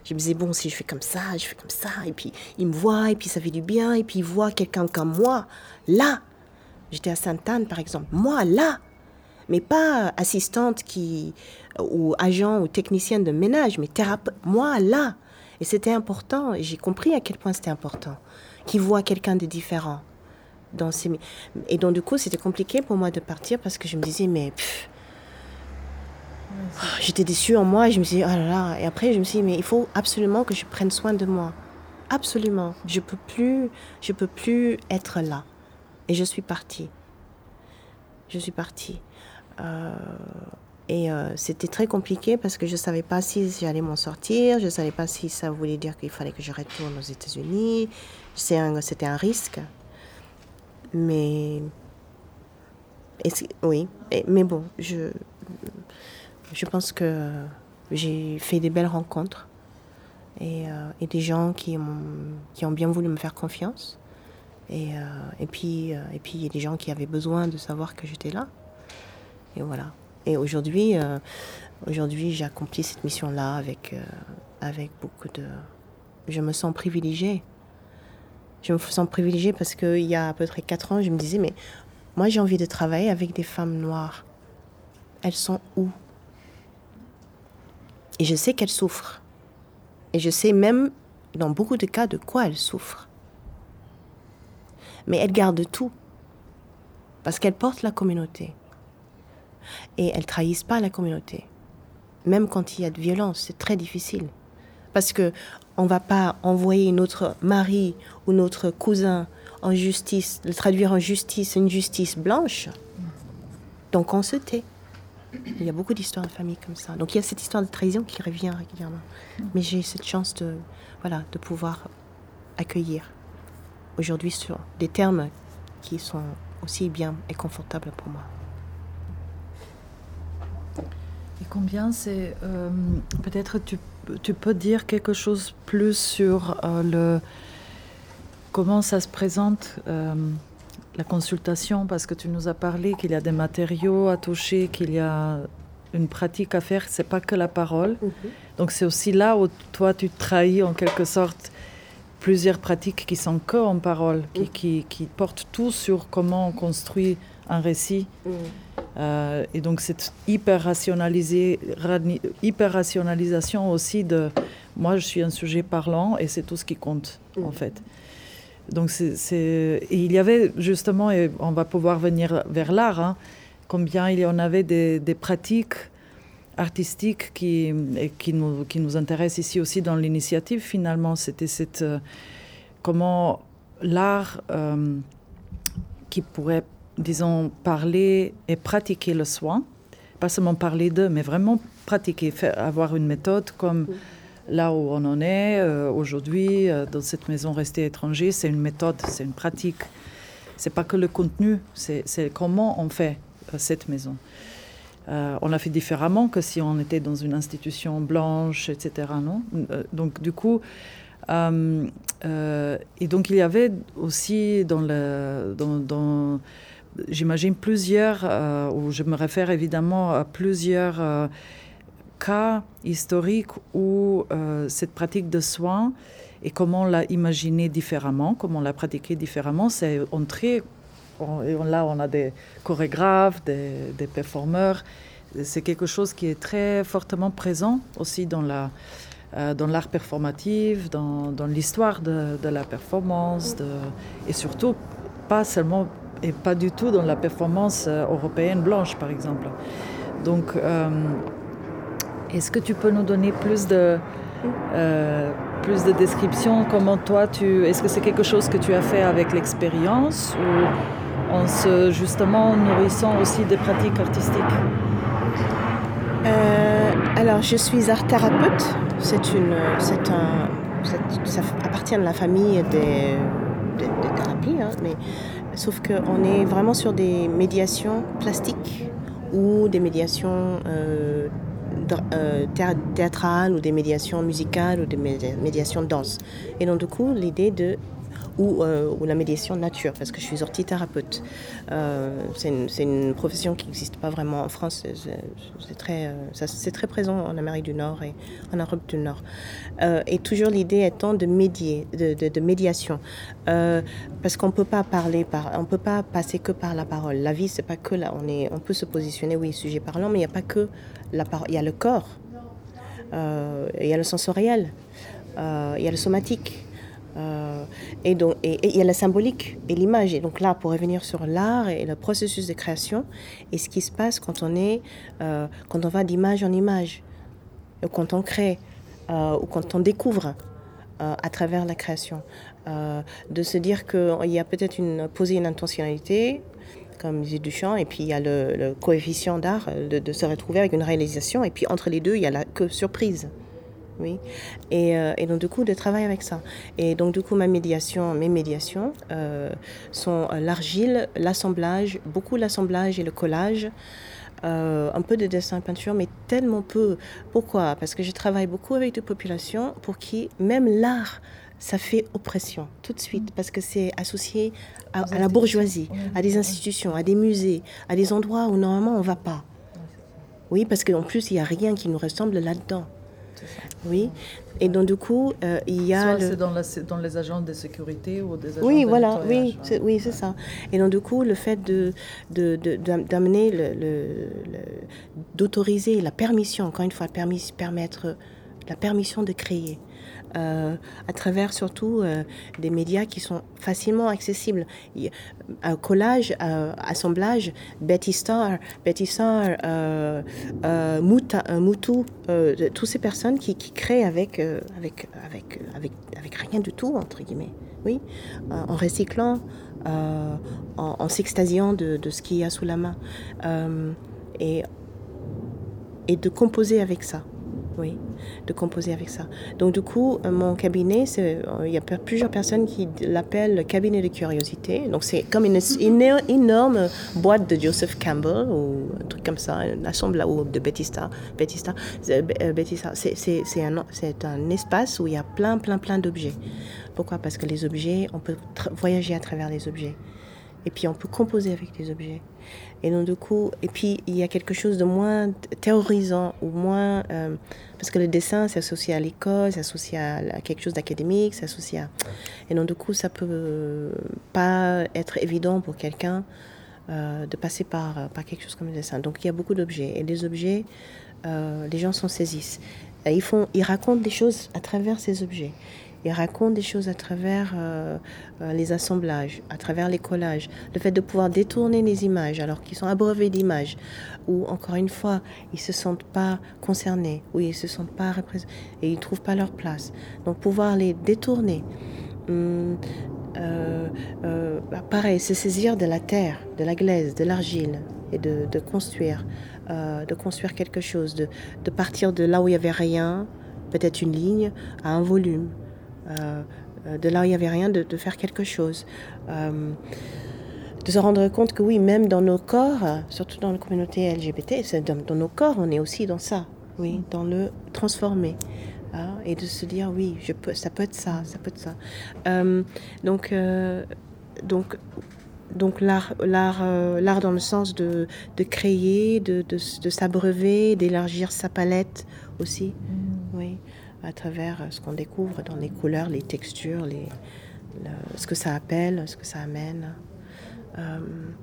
Speaker 4: Je me disais, bon, si je fais comme ça, je fais comme ça, et puis il me voit, et puis ça fait du bien, et puis il voit quelqu'un comme moi, là. J'étais à Sainte-Anne, par exemple. Moi, là. Mais pas assistante qui, ou agent ou technicienne de ménage, mais thérapeute. Moi, là. Et c'était important. Et j'ai compris à quel point c'était important. Qu'il voit quelqu'un de différent. Dans ces... Et donc, du coup, c'était compliqué pour moi de partir parce que je me disais, mais... Pff, j'étais déçue en moi et je me disais, oh là là. Et après, je me suis dit, mais il faut absolument que je prenne soin de moi. Absolument. Je peux plus, je peux plus être là. Et je suis partie. Je suis partie. Euh, et euh, c'était très compliqué parce que je ne savais pas si j'allais m'en sortir. Je ne savais pas si ça voulait dire qu'il fallait que je retourne aux États-Unis. C'est un, c'était un risque. Mais... Et oui. Et, mais bon, je, je pense que j'ai fait des belles rencontres. Et, euh, et des gens qui ont, qui ont bien voulu me faire confiance. Et, euh, et puis, euh, et puis il y a des gens qui avaient besoin de savoir que j'étais là. Et voilà. Et aujourd'hui, euh, aujourd'hui j'ai accompli cette mission-là avec, euh, avec beaucoup de... Je me sens privilégiée. Je me sens privilégiée parce qu'il y a à peu près quatre ans, je me disais, mais moi j'ai envie de travailler avec des femmes noires. Elles sont où? Et je sais qu'elles souffrent. Et je sais même, dans beaucoup de cas, de quoi elles souffrent. Mais elles gardent tout. Parce qu'elles portent la communauté. Et elles ne trahissent pas la communauté. Même quand il y a de violence, c'est très difficile. Parce qu'on ne va pas envoyer notre mari ou notre cousin en justice, le traduire en justice, une justice blanche. Donc on se tait. Il y a beaucoup d'histoires de famille comme ça. Donc il y a cette histoire de trahison qui revient régulièrement. Mais j'ai cette chance de, voilà, de pouvoir accueillir aujourd'hui sur des termes qui sont aussi bien et confortables pour moi.
Speaker 1: Et combien c'est... Euh, peut-être tu, tu peux dire quelque chose plus sur euh, le... Comment ça se présente, euh, la consultation, parce que tu nous as parlé qu'il y a des matériaux à toucher, qu'il y a une pratique à faire, c'est pas que la parole. Mm-hmm. Donc c'est aussi là où toi tu trahis en quelque sorte plusieurs pratiques qui sont que en parole, qui, mm. qui, qui portent tout sur comment on construit un récit. Mm. Euh, et donc cette hyper rationalisé, hyper rationalisation aussi de moi je suis un sujet parlant et c'est tout ce qui compte mm. en fait. Donc c'est, c'est... Et il y avait justement, et on va pouvoir venir vers l'art, hein, combien il y en avait des, des pratiques artistiques qui, et qui, nous, qui nous intéressent ici aussi dans l'initiative finalement. C'était cette, euh, comment l'art euh, qui pourrait, disons, parler et pratiquer le soin, pas seulement parler d'eux, mais vraiment pratiquer, faire, avoir une méthode comme... Oui. Là où on en est euh, aujourd'hui, euh, dans cette maison restée étranger, c'est une méthode, c'est une pratique. C'est pas que le contenu, c'est, c'est comment on fait euh, cette maison. Euh, on l'a fait différemment que si on était dans une institution blanche, et cetera. Non euh, donc du coup, euh, euh, et donc il y avait aussi dans le, dans, dans, j'imagine plusieurs, euh, où je me réfère évidemment à plusieurs. Euh, cas historiques où euh, cette pratique de soins et comment on l'a imaginé différemment, comment on l'a pratiqué différemment, c'est entré, on, et on, là on a des chorégraphes, des, des performeurs, c'est quelque chose qui est très fortement présent aussi dans, la, euh, dans l'art performatif, dans, dans l'histoire de, de la performance, de, et surtout pas seulement, et pas du tout dans la performance européenne blanche par exemple. Donc euh, est-ce que tu peux nous donner plus de, euh, plus de descriptions? Comment toi, tu, est-ce que c'est quelque chose que tu as fait avec l'expérience ou en se justement nourrissant aussi des pratiques artistiques?
Speaker 4: euh, Alors, je suis art thérapeute. C'est une, c'est un, c'est, ça appartient à la famille des, des, des thérapies, hein, mais sauf qu'on est vraiment sur des médiations plastiques ou des médiations euh, Euh, théâtrales ou des médiations musicales ou des médiations de danse. Et donc du coup, l'idée de ou, euh, ou la médiation nature, parce que je suis orthithérapeute. Euh, c'est, une, c'est une profession qui n'existe pas vraiment en France. C'est, c'est, très, euh, ça, c'est très présent en Amérique du Nord et en Europe du Nord. Euh, et toujours l'idée étant de médier, de, de, de médiation. Euh, parce qu'on ne peut pas parler, par, on peut pas passer que par la parole. La vie, c'est pas que là. On, est, on peut se positionner, oui, sujet parlant, mais il n'y a pas que la parole. Il y a le corps, euh, il y a le sensoriel, euh, il y a le somatique. Euh, et donc et il y a la symbolique et l'image. Et donc là, pour revenir sur l'art et le processus de création et ce qui se passe quand on est euh, quand on va d'image en image, ou quand on crée, euh, ou quand on découvre euh, à travers la création, euh, de se dire qu'il y a peut-être une poser une intentionnalité, comme disait Duchamp, et puis il y a le, le coefficient d'art de, de se retrouver avec une réalisation, et puis entre les deux, il y a la que surprise. Oui, et, euh, et donc du coup de travailler avec ça. Et donc du coup ma médiation, mes médiations euh, sont l'argile, l'assemblage, beaucoup l'assemblage et le collage, euh, un peu de dessin peinture, mais tellement peu. Pourquoi ? Parce que je travaille beaucoup avec des populations pour qui même l'art ça fait oppression tout de suite, parce que c'est associé à, à la bourgeoisie, à des institutions, à des musées, à des endroits où normalement on ne va pas. Oui, parce qu'en plus il n'y a rien qui nous ressemble là-dedans. Oui, et donc du coup, euh, il y a...
Speaker 1: Soit
Speaker 4: le...
Speaker 1: c'est dans, la, dans les agences de sécurité ou des agences
Speaker 4: oui,
Speaker 1: de
Speaker 4: voilà,
Speaker 1: nettoyage.
Speaker 4: oui, c'est, oui, c'est ça. Et donc du coup, le fait de, de, de, d'amener, le, le, le, d'autoriser la permission, encore une fois, permis, permettre la permission de créer, euh, à travers surtout euh, des médias qui sont facilement accessibles. Un collage, euh, assemblage, Betty Star, Betty Star, euh, euh, Mouta, euh, Moutou, euh, toutes ces personnes qui, qui créent avec, euh, avec, avec, avec, avec rien du tout, entre guillemets, oui, euh, en recyclant, euh, en, en s'extasiant de, de ce qu'il y a sous la main, euh, et, et de composer avec ça. Oui, de composer avec ça. Donc du coup, mon cabinet, c'est, il y a plusieurs personnes qui l'appellent le cabinet de curiosité. Donc c'est comme une, une énorme boîte de Joseph Campbell ou un truc comme ça, un assemblage de Betty Star. Betty Star, Betty Star, c'est, c'est, c'est, un, c'est un espace où il y a plein, plein, plein d'objets. Pourquoi ? Parce que les objets, on peut tra- voyager à travers les objets. Et puis on peut composer avec les objets. Et donc du coup, et puis il y a quelque chose de moins théorisant ou moins euh, parce que le dessin c'est associé à l'école, c'est associé à, à quelque chose d'académique, c'est associé à... Et donc du coup, ça peut euh, pas être évident pour quelqu'un euh, de passer par par quelque chose comme le dessin. Donc il y a beaucoup d'objets et les objets, euh, les gens s'en saisissent. Et ils font, ils racontent des choses à travers ces objets. Ils racontent des choses à travers euh, euh, les assemblages, à travers les collages. Le fait de pouvoir détourner les images alors qu'ils sont abreuvés d'images, ou encore une fois, ils ne se sentent pas concernés, ou ils ne se sentent pas représentés, et ils ne trouvent pas leur place. Donc pouvoir les détourner, hum, euh, euh, bah, pareil, se saisir de la terre, de la glaise, de l'argile, et de, de construire, euh, de construire quelque chose, de, de partir de là où il n'y avait rien, peut-être une ligne, à un volume. Euh, de là où il n'y avait rien, de, de faire quelque chose. Euh, de se rendre compte que oui, même dans nos corps, surtout dans la communauté L G B T, c'est dans, dans nos corps, on est aussi dans ça, oui, dans le transformer. Hein, et de se dire, oui, je peux, ça peut être ça, ça peut être ça. Euh, donc, euh, donc, donc l'art, l'art, euh, l'art dans le sens de, de créer, de, de, de s'abreuver, d'élargir sa palette aussi, mmh. oui. À travers ce qu'on découvre dans les couleurs, les textures, les, le, ce que ça appelle, ce que ça amène. Euh,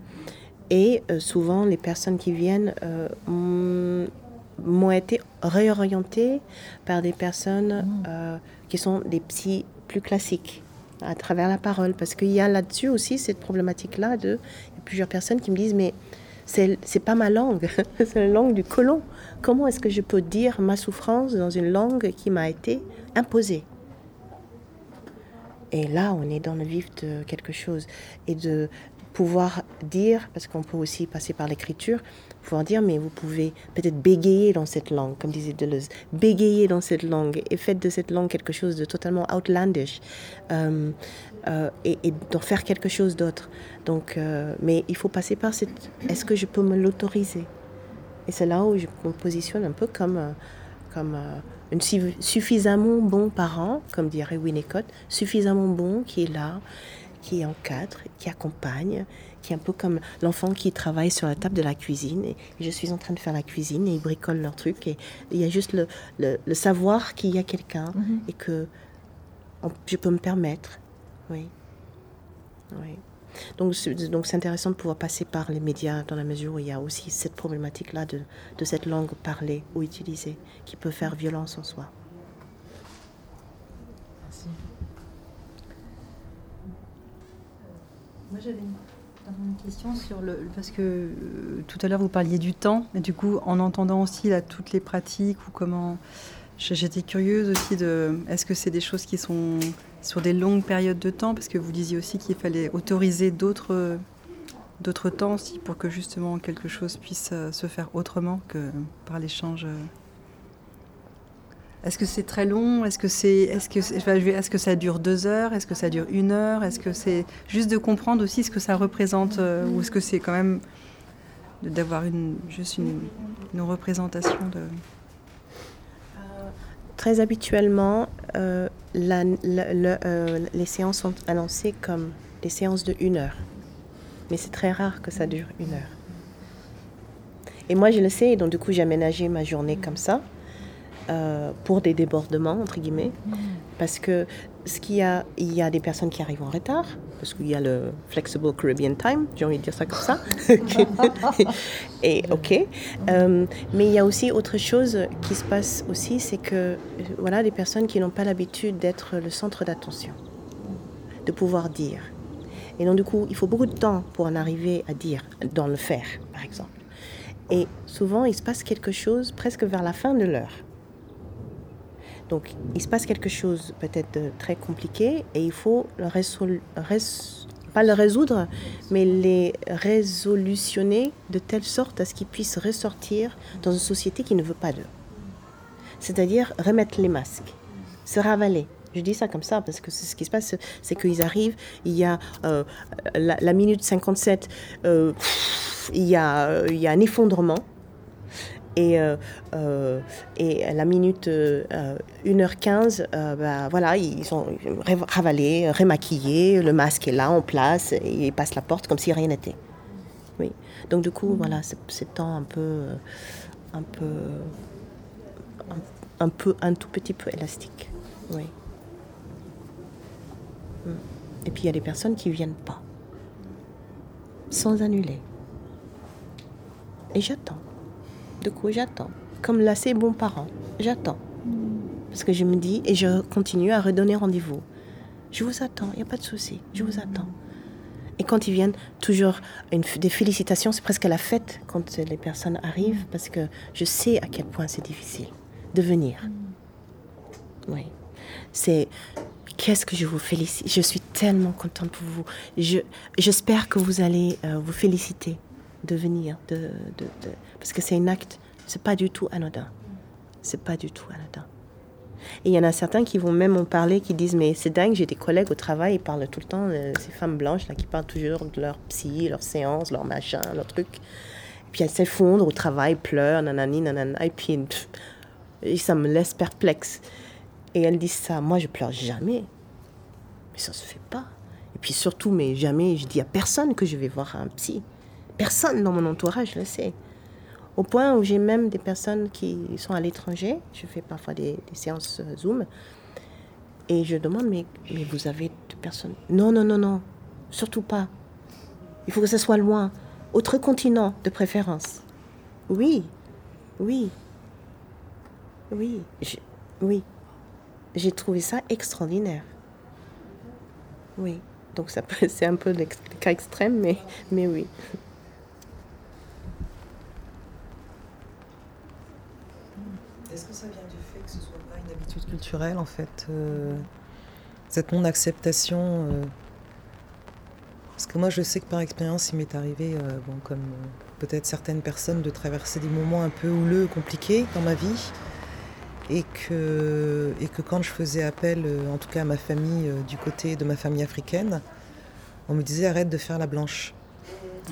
Speaker 4: et euh, souvent, les personnes qui viennent euh, m'ont, m'ont été réorientées par des personnes euh, qui sont des psys plus classiques, à travers la parole. Parce qu'il y a là-dessus aussi cette problématique-là de... Il y a plusieurs personnes qui me disent, mais... C'est, c'est pas ma langue, c'est la langue du colon. Comment est-ce que je peux dire ma souffrance dans une langue qui m'a été imposée ? Et là, on est dans le vif de quelque chose. Et de pouvoir dire, parce qu'on peut aussi passer par l'écriture, pouvoir dire, mais vous pouvez peut-être bégayer dans cette langue, comme disait Deleuze, bégayer dans cette langue, et faites de cette langue quelque chose de totalement outlandish, euh, euh, et, et d'en faire quelque chose d'autre. Donc, euh, mais il faut passer par cette... Est-ce que je peux me l'autoriser ? Et c'est là où je me positionne un peu comme, comme un suffisamment bon parent, comme dirait Winnicott, suffisamment bon qui est là, qui encadre, qui accompagne, qui est un peu comme l'enfant qui travaille sur la table de la cuisine. Et je suis en train de faire la cuisine et ils bricolent leur truc. Et il y a juste le, le, le savoir qu'il y a quelqu'un mm-hmm. et que on, je peux me permettre. Oui. Oui. Donc c'est, donc c'est intéressant de pouvoir passer par les médias dans la mesure où il y a aussi cette problématique-là de, de cette langue parlée ou utilisée qui peut faire violence en soi.
Speaker 1: Merci. Moi j'avais une, une question sur le... Parce que euh, tout à l'heure vous parliez du temps, et du coup en entendant aussi là, toutes les pratiques ou comment... J'étais curieuse aussi de... Est-ce que c'est des choses qui sont sur des longues périodes de temps? Parce que vous disiez aussi qu'il fallait autoriser d'autres, d'autres temps aussi pour que justement quelque chose puisse se faire autrement que par l'échange. Est-ce que c'est très long? Est-ce que, c'est, est-ce que, est-ce que ça dure deux heures? Est-ce que ça dure une heure? Est-ce que c'est juste de comprendre aussi ce que ça représente? Ou est-ce que c'est quand même d'avoir une, juste une, une représentation de...
Speaker 4: Très habituellement, euh, la, la, la, euh, les séances sont annoncées comme des séances de une heure. Mais c'est très rare que ça dure une heure. Et moi, je le sais, et donc du coup, j'ai aménagé ma journée comme ça, euh, pour des débordements, entre guillemets. Parce que ce qu'il y a, il y a des personnes qui arrivent en retard, parce qu'il y a le Flexible Caribbean Time, j'ai envie de dire ça comme ça. Et ok. Euh, mais il y a aussi autre chose qui se passe aussi, c'est que voilà, des personnes qui n'ont pas l'habitude d'être le centre d'attention, de pouvoir dire. Et donc du coup, il faut beaucoup de temps pour en arriver à dire, dans le faire, par exemple. Et souvent, il se passe quelque chose presque vers la fin de l'heure. Donc, il se passe quelque chose peut-être de très compliqué et il faut le résol... rés... pas le résoudre, mais les résolutionner de telle sorte à ce qu'ils puissent ressortir dans une société qui ne veut pas d'eux. C'est-à-dire remettre les masques, se ravaler. Je dis ça comme ça parce que c'est ce qui se passe, c'est qu'ils arrivent, il y a euh, la, la minute cinquante-sept, euh, pff, il, y a, il y a un effondrement. Et, euh, euh, et la minute euh, une heure quinze, euh, bah, voilà, ils sont ravalés, remaquillés, le masque est là, en place, et ils passent la porte comme si rien n'était. Oui. Donc du coup, mmh. voilà, c'est, c'est temps un peu, un peu, un, un peu, un tout petit peu élastique. Oui. Et puis il y a des personnes qui viennent pas, sans annuler. Et j'attends. Du coup, j'attends. Comme l'assez bon parent, j'attends. Parce que je me dis, et je continue à redonner rendez-vous. Je vous attends, il n'y a pas de souci, je vous attends. Et quand ils viennent, toujours une, des félicitations, c'est presque la fête quand les personnes arrivent, parce que je sais à quel point c'est difficile de venir. Oui. C'est, qu'est-ce que je vous félicite. Je suis tellement contente pour vous. Je, j'espère que vous allez euh, vous féliciter de venir, de, de, de, parce que c'est un acte, c'est pas du tout anodin. C'est pas du tout anodin. Et il y en a certains qui vont même en parler, qui disent, mais c'est dingue, j'ai des collègues au travail, ils parlent tout le temps, euh, ces femmes blanches là, qui parlent toujours de leur psy, leur séance, leur machin, leur truc. Et puis elles s'effondrent au travail, pleurent, nanani, nanana, et puis pff, et ça me laisse perplexe. Et elles disent ça, moi je pleure jamais. Mais ça se fait pas. Et puis surtout, mais jamais, je dis à personne que je vais voir un psy. Personne dans mon entourage le sait. Au point où j'ai même des personnes qui sont à l'étranger. Je fais parfois des, des séances Zoom. Et je demande, mais, mais vous avez deux personnes? Non, non, non, non. Surtout pas. Il faut que ça soit loin. Autre continent, de préférence. Oui. Oui. Oui. Je, oui. J'ai trouvé ça extraordinaire. Oui. Donc ça peut, c'est un peu le cas extrême, mais, mais oui.
Speaker 6: Est-ce que ça vient du fait que ce soit pas une habitude culturelle, en fait, euh, cette non-acceptation euh, parce que moi, je sais que par expérience, il m'est arrivé, euh, bon, comme euh, peut-être certaines personnes, de traverser des moments un peu houleux, compliqués dans ma vie, et que, et que quand je faisais appel, euh, en tout cas à ma famille, euh, du côté de ma famille africaine, on me disait arrête de faire la blanche.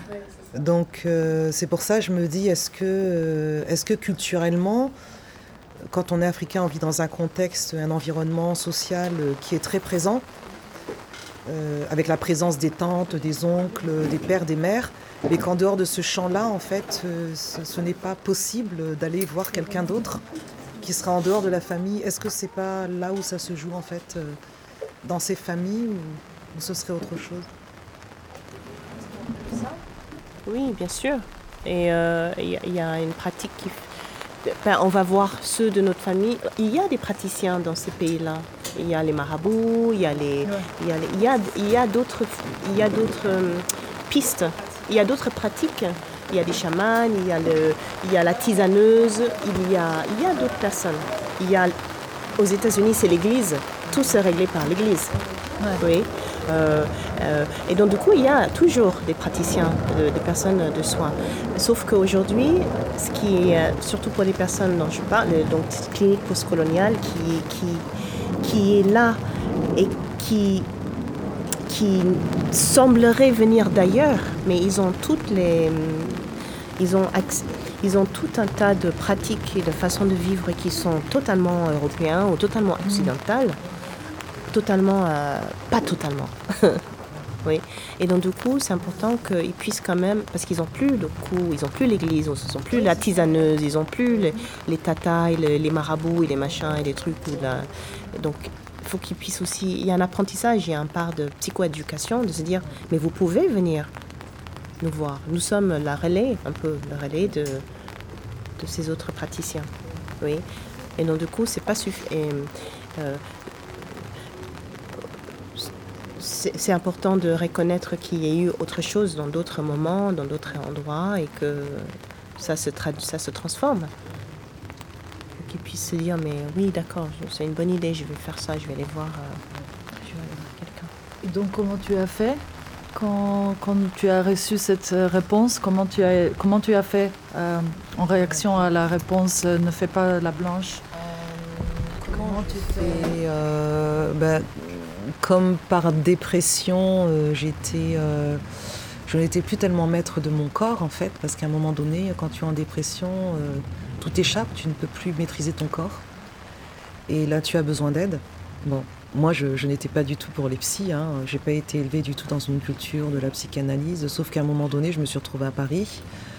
Speaker 6: Donc euh, c'est pour ça que je me dis, est-ce que, euh, est-ce que culturellement, quand on est africain, on vit dans un contexte, un environnement social qui est très présent, euh, avec la présence des tantes, des oncles, des pères, des mères, mais qu'en dehors de ce champ-là, en fait, euh, ce, ce n'est pas possible d'aller voir quelqu'un d'autre qui sera en dehors de la famille. Est-ce que c'est pas là où ça se joue, en fait, euh, dans ces familles, ou, ou ce serait autre chose?
Speaker 4: Oui, bien sûr. Et il euh, y, y a une pratique qui... Ben, on va voir ceux de notre famille. Il y a des praticiens dans ces pays-là. Il y a les marabouts, il y a les, il y a les, il y a, il y a d'autres, il y a d'autres euh, pistes. Il y a d'autres pratiques. Il y a des chamans, il y a le, il y a la tisaneuse, il y a, il y a d'autres personnes. Il y a, aux États-Unis, c'est l'Église. Tout c'est réglé par l'Église. Ouais. Oui. Euh, euh, et donc du coup, il y a toujours des praticiens, de, des personnes de soins. Sauf qu'aujourd'hui, ce qui est, surtout pour les personnes dont je parle, donc clinique postcoloniale, qui, qui, qui est là et qui, qui semblerait venir d'ailleurs, mais ils ont toutes les, ils ont accès, ils ont tout un tas de pratiques et de façons de vivre qui sont totalement européens ou totalement occidentales. Totalement, euh, pas totalement. Oui. Et donc du coup, c'est important qu'ils puissent quand même, parce qu'ils n'ont plus le coup, ils n'ont plus l'église, ils n'ont plus la tisaneuse, ils n'ont plus les, les tatas, et les, les marabouts et les machins et les trucs. Ou la... Donc il faut qu'ils puissent aussi, il y a un apprentissage, il y a un part de psychoéducation, de se dire, mais vous pouvez venir nous voir. Nous sommes la relais, un peu le relais de, de ces autres praticiens. Oui. Et donc du coup, c'est pas suffisant. Euh, C'est, c'est important de reconnaître qu'il y a eu autre chose dans d'autres moments, dans d'autres endroits, et que ça se, trad- ça se transforme. Pour qu'ils puissent se dire, mais oui, d'accord, c'est une bonne idée, je vais faire ça, je vais aller voir, euh, je vais aller voir quelqu'un.
Speaker 1: Et donc, comment tu as fait quand, quand tu as reçu cette réponse? Comment tu as, comment tu as fait euh, en réaction à la réponse euh, « Ne fais pas la blanche » euh, Comment tu fais
Speaker 6: euh, bah, Comme par dépression, euh, j'étais, euh, je n'étais plus tellement maître de mon corps en fait, parce qu'à un moment donné, quand tu es en dépression, euh, tout échappe, tu ne peux plus maîtriser ton corps. Et là, tu as besoin d'aide. Bon, moi, je, je n'étais pas du tout pour les psys. Hein. J'ai pas été élevée du tout dans une culture de la psychanalyse, sauf qu'à un moment donné, je me suis retrouvée à Paris.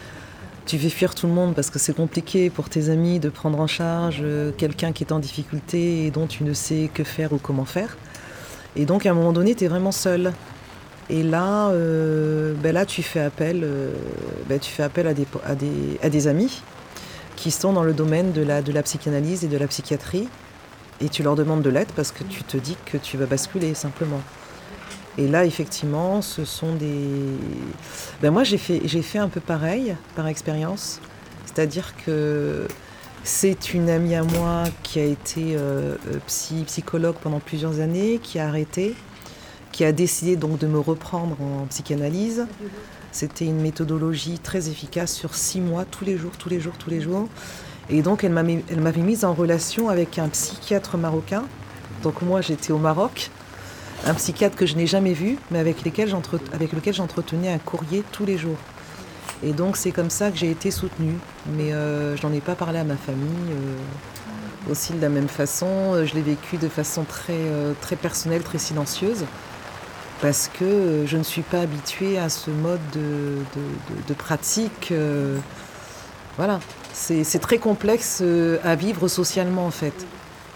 Speaker 6: Tu fais fuir tout le monde parce que c'est compliqué pour tes amis de prendre en charge quelqu'un qui est en difficulté et dont tu ne sais que faire ou comment faire. Et donc, à un moment donné, tu es vraiment seul. Et là, euh, ben là tu fais appel, euh, ben tu fais appel à, des, à, des, à des amis qui sont dans le domaine de la, de la psychanalyse et de la psychiatrie. Et tu leur demandes de l'aide parce que tu te dis que tu vas basculer, simplement. Et là, effectivement, ce sont des... Ben moi, j'ai fait, j'ai fait un peu pareil, par expérience. C'est-à-dire que... C'est une amie à moi qui a été euh, psy, psychologue pendant plusieurs années, qui a arrêté, qui a décidé donc de me reprendre en psychanalyse. C'était une méthodologie très efficace sur six mois, tous les jours, tous les jours, tous les jours. Et donc elle m'avait, elle m'avait mise en relation avec un psychiatre marocain. Donc moi j'étais au Maroc, un psychiatre que je n'ai jamais vu, mais avec lequel, j'entre, avec lequel j'entretenais un courrier tous les jours. Et donc c'est comme ça que j'ai été soutenue, mais euh, je n'en ai pas parlé à ma famille. Euh, aussi de la même façon, je l'ai vécu de façon très, euh, très personnelle, très silencieuse, parce que euh, je ne suis pas habituée à ce mode de, de, de, de pratique. Euh, voilà, c'est, c'est très complexe euh, à vivre socialement en fait,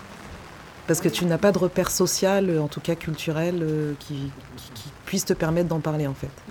Speaker 6: parce que tu n'as pas de repère social, en tout cas culturel, euh, qui, qui, qui puisse te permettre d'en parler en fait.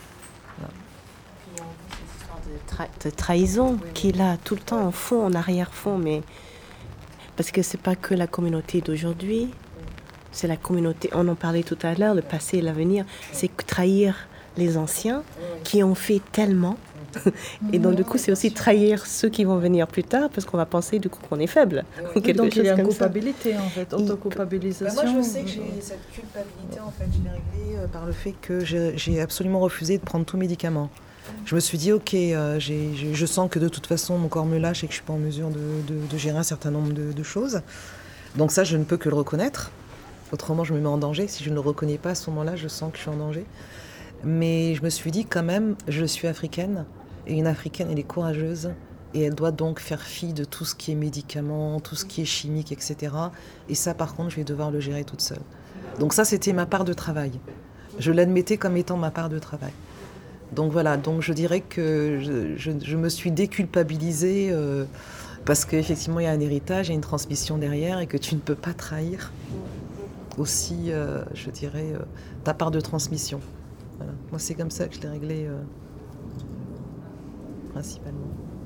Speaker 4: De trahison qui est là tout le temps en fond, en arrière-fond, mais parce que c'est pas que la communauté d'aujourd'hui, c'est la communauté, on en parlait tout à l'heure, le passé et l'avenir, c'est trahir les anciens qui ont fait tellement, et donc du coup c'est aussi trahir ceux qui vont venir plus tard parce qu'on va penser du coup qu'on est faible.
Speaker 1: Oui, donc il y a une culpabilité en fait, autoculpabilisation.
Speaker 6: Bah moi je sais que j'ai cette culpabilité en fait, je l'ai réglée par le fait que j'ai, j'ai absolument refusé de prendre tout médicament. Je me suis dit, ok, euh, j'ai, j'ai, je sens que de toute façon mon corps me lâche et que je ne suis pas en mesure de, de, de gérer un certain nombre de, de choses. Donc ça, je ne peux que le reconnaître. Autrement, je me mets en danger. Si je ne le reconnais pas à ce moment-là, je sens que je suis en danger. Mais je me suis dit, quand même, je suis africaine. Et une africaine, elle est courageuse. Et elle doit donc faire fi de tout ce qui est médicaments, tout ce qui est chimique, et cetera. Et ça, par contre, je vais devoir le gérer toute seule. Donc ça, c'était ma part de travail. Je l'admettais comme étant ma part de travail. Donc voilà, donc je dirais que je, je, je me suis déculpabilisée euh, parce qu'effectivement, il y a un héritage, il y a une transmission derrière et que tu ne peux pas trahir aussi, euh, je dirais, euh, ta part de transmission. Voilà. Moi, c'est comme ça que je l'ai réglé euh, principalement.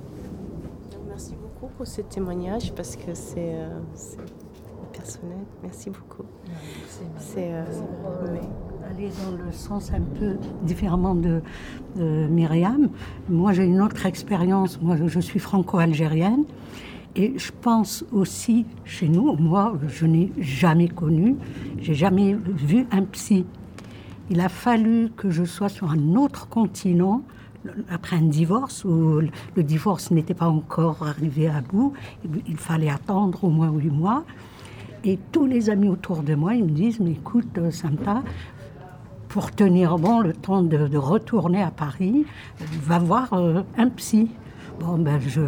Speaker 4: Merci beaucoup pour ce témoignage parce que c'est, euh, c'est personnel. Merci beaucoup.
Speaker 7: Merci.
Speaker 4: C'est, euh, oui.
Speaker 7: Aller dans le sens un peu différemment de, de Myriam. Moi, j'ai une autre expérience. Moi, je suis franco-algérienne. Et je pense aussi, chez nous, moi, je n'ai jamais connu, j'ai jamais vu un psy. Il a fallu que je sois sur un autre continent, après un divorce, où le divorce n'était pas encore arrivé à bout. Il fallait attendre au moins huit mois. Et tous les amis autour de moi, ils me disent, mais écoute, Samta, pour tenir bon le temps de, de retourner à Paris, va voir euh, un psy. Bon, ben, je,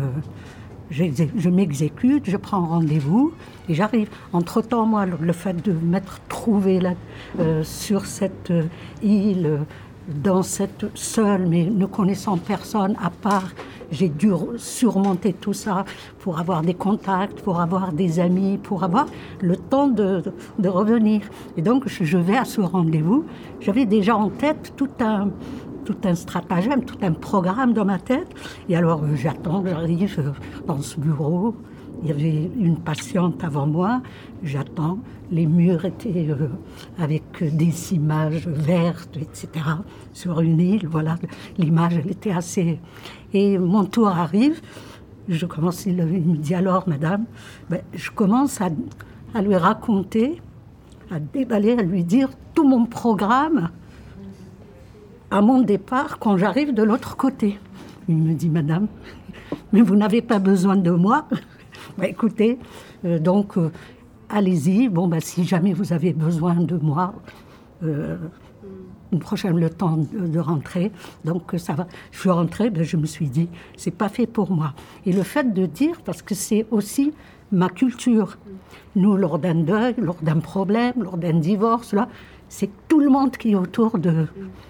Speaker 7: je m'exécute, je prends rendez-vous et j'arrive. Entre-temps, moi, le, le fait de m'être trouvée là, euh, sur cette euh, île, euh, dans cette seule, mais ne connaissant personne à part, j'ai dû surmonter tout ça pour avoir des contacts, pour avoir des amis, pour avoir le temps de, de, de revenir. Et donc, je vais à ce rendez-vous. J'avais déjà en tête tout un, tout un stratagème, tout un programme dans ma tête. Et alors, j'attends, j'arrive dans ce bureau. Il y avait une patiente avant moi. J'attends. Les murs étaient euh, avec des images vertes, et cetera. Sur une île, voilà. L'image, elle était assez... Et mon tour arrive. Je commence, il me dit alors, madame, ben, je commence à, à lui raconter, à déballer, à lui dire tout mon programme à mon départ quand j'arrive de l'autre côté. Il me dit, madame, mais vous n'avez pas besoin de moi. Ben, écoutez, euh, donc, euh, allez-y. Bon, ben, si jamais vous avez besoin de moi, euh, une prochaine, le temps de, de rentrer. Donc, ça va. Je suis rentrée, ben, je me suis dit, c'est pas fait pour moi. Et le fait de dire, parce que c'est aussi ma culture. Nous, lors d'un deuil, lors d'un problème, lors d'un divorce, là, c'est tout le monde qui est autour de,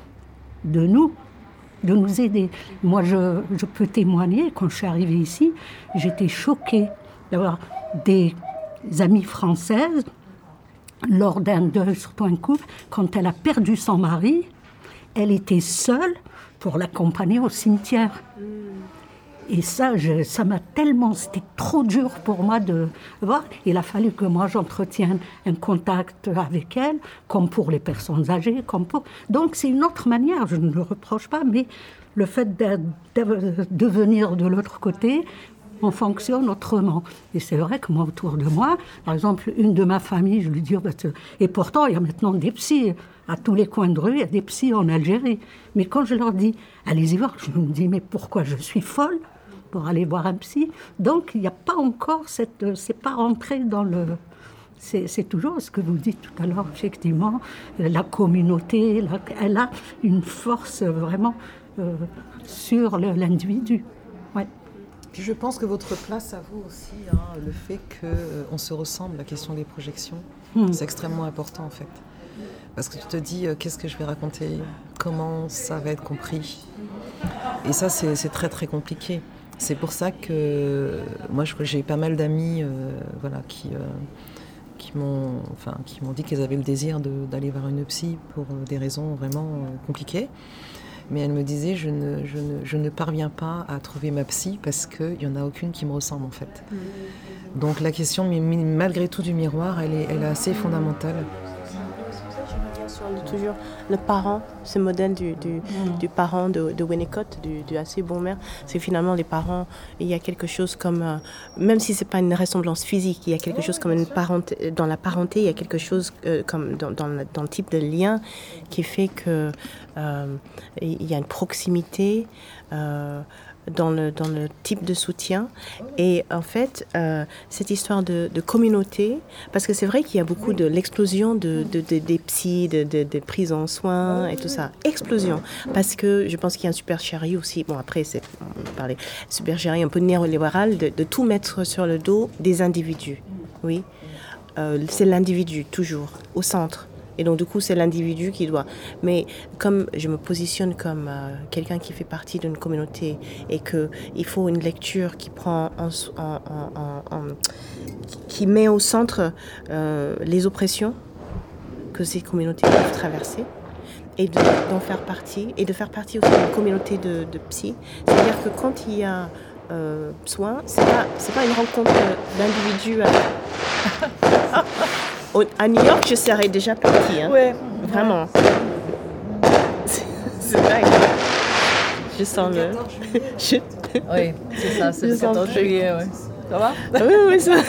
Speaker 7: de nous, de nous aider. Moi, je, je peux témoigner, quand je suis arrivée ici, j'étais choquée d'avoir des amies françaises, lors d'un deuil, surtout un couple, quand elle a perdu son mari, elle était seule pour l'accompagner au cimetière. Et ça, je, ça m'a tellement... C'était trop dur pour moi de voir. Il a fallu que moi, j'entretienne un contact avec elle, comme pour les personnes âgées, comme pour... Donc, c'est une autre manière, je ne le reproche pas, mais le fait de, de, de venir de l'autre côté, on fonctionne autrement. Et c'est vrai que moi, autour de moi, par exemple, une de ma famille, je lui dis... Oh, bah, et pourtant, il y a maintenant des psys. À tous les coins de rue, il y a des psys en Algérie. Mais quand je leur dis, allez-y voir, je me dis, mais pourquoi je suis folle pour aller voir un psy? Donc, il n'y a pas encore cette... C'est pas rentré dans le... C'est, c'est toujours ce que vous dites tout à l'heure, effectivement. La communauté, la, elle a une force vraiment euh, sur le, l'individu. Ouais.
Speaker 6: Puis je pense que votre place à vous aussi, hein, le fait qu'on se ressemble, la question des projections, mmh. c'est extrêmement important en fait. Parce que tu te dis, euh, qu'est-ce que je vais raconter? Comment ça va être compris? Et ça, c'est, c'est très très compliqué. C'est pour ça que moi, je, j'ai pas mal d'amis euh, voilà, qui, euh, qui, m'ont, enfin, qui m'ont dit qu'ils avaient le désir de, d'aller voir une psy pour des raisons vraiment euh, compliquées. Mais elle me disait, je ne, je, ne, je ne parviens pas à trouver ma psy parce qu'il n'y en a aucune qui me ressemble en fait. Donc la question, malgré tout, du miroir, elle est, elle est assez fondamentale.
Speaker 4: Sur toujours le parent, ce modèle du, du, mmh. du parent de, de Winnicott, du, du assez bon mère, c'est finalement les parents, il y a quelque chose comme, euh, même si ce n'est pas une ressemblance physique, il y a quelque chose comme une parenté, dans la parenté, il y a quelque chose euh, comme dans, dans, le, dans le type de lien qui fait que euh, il y a une proximité, euh, dans le, dans le type de soutien. Et en fait, euh, cette histoire de, de communauté, parce que c'est vrai qu'il y a beaucoup de l'explosion de, de, de, des psys, de, de, de prise en soins et tout ça. Explosion. Parce que je pense qu'il y a un supercherie aussi. Bon, après, c'est, on parlait supercherie un peu néolibérale de, de tout mettre sur le dos des individus. Oui. Euh, c'est l'individu, toujours, au centre. Et donc, du coup, c'est l'individu qui doit... Mais comme je me positionne comme euh, quelqu'un qui fait partie d'une communauté et qu'il faut une lecture qui prend en, en, en, en, qui met au centre euh, les oppressions que ces communautés peuvent traverser et de, d'en faire partie, et de faire partie aussi d'une communauté de, de psy. C'est-à-dire que quand il y a euh, soin, c'est pas, c'est pas une rencontre d'individus à... À New York, je serais déjà partie. Hein.
Speaker 1: Ouais.
Speaker 4: Vraiment. C'est, c'est dingue. Je sens le... Je...
Speaker 1: Oui, c'est ça, c'est
Speaker 4: Je
Speaker 1: le
Speaker 4: sens
Speaker 1: quatorze juillet, oui. Ça va?
Speaker 4: Oui, oui, ça.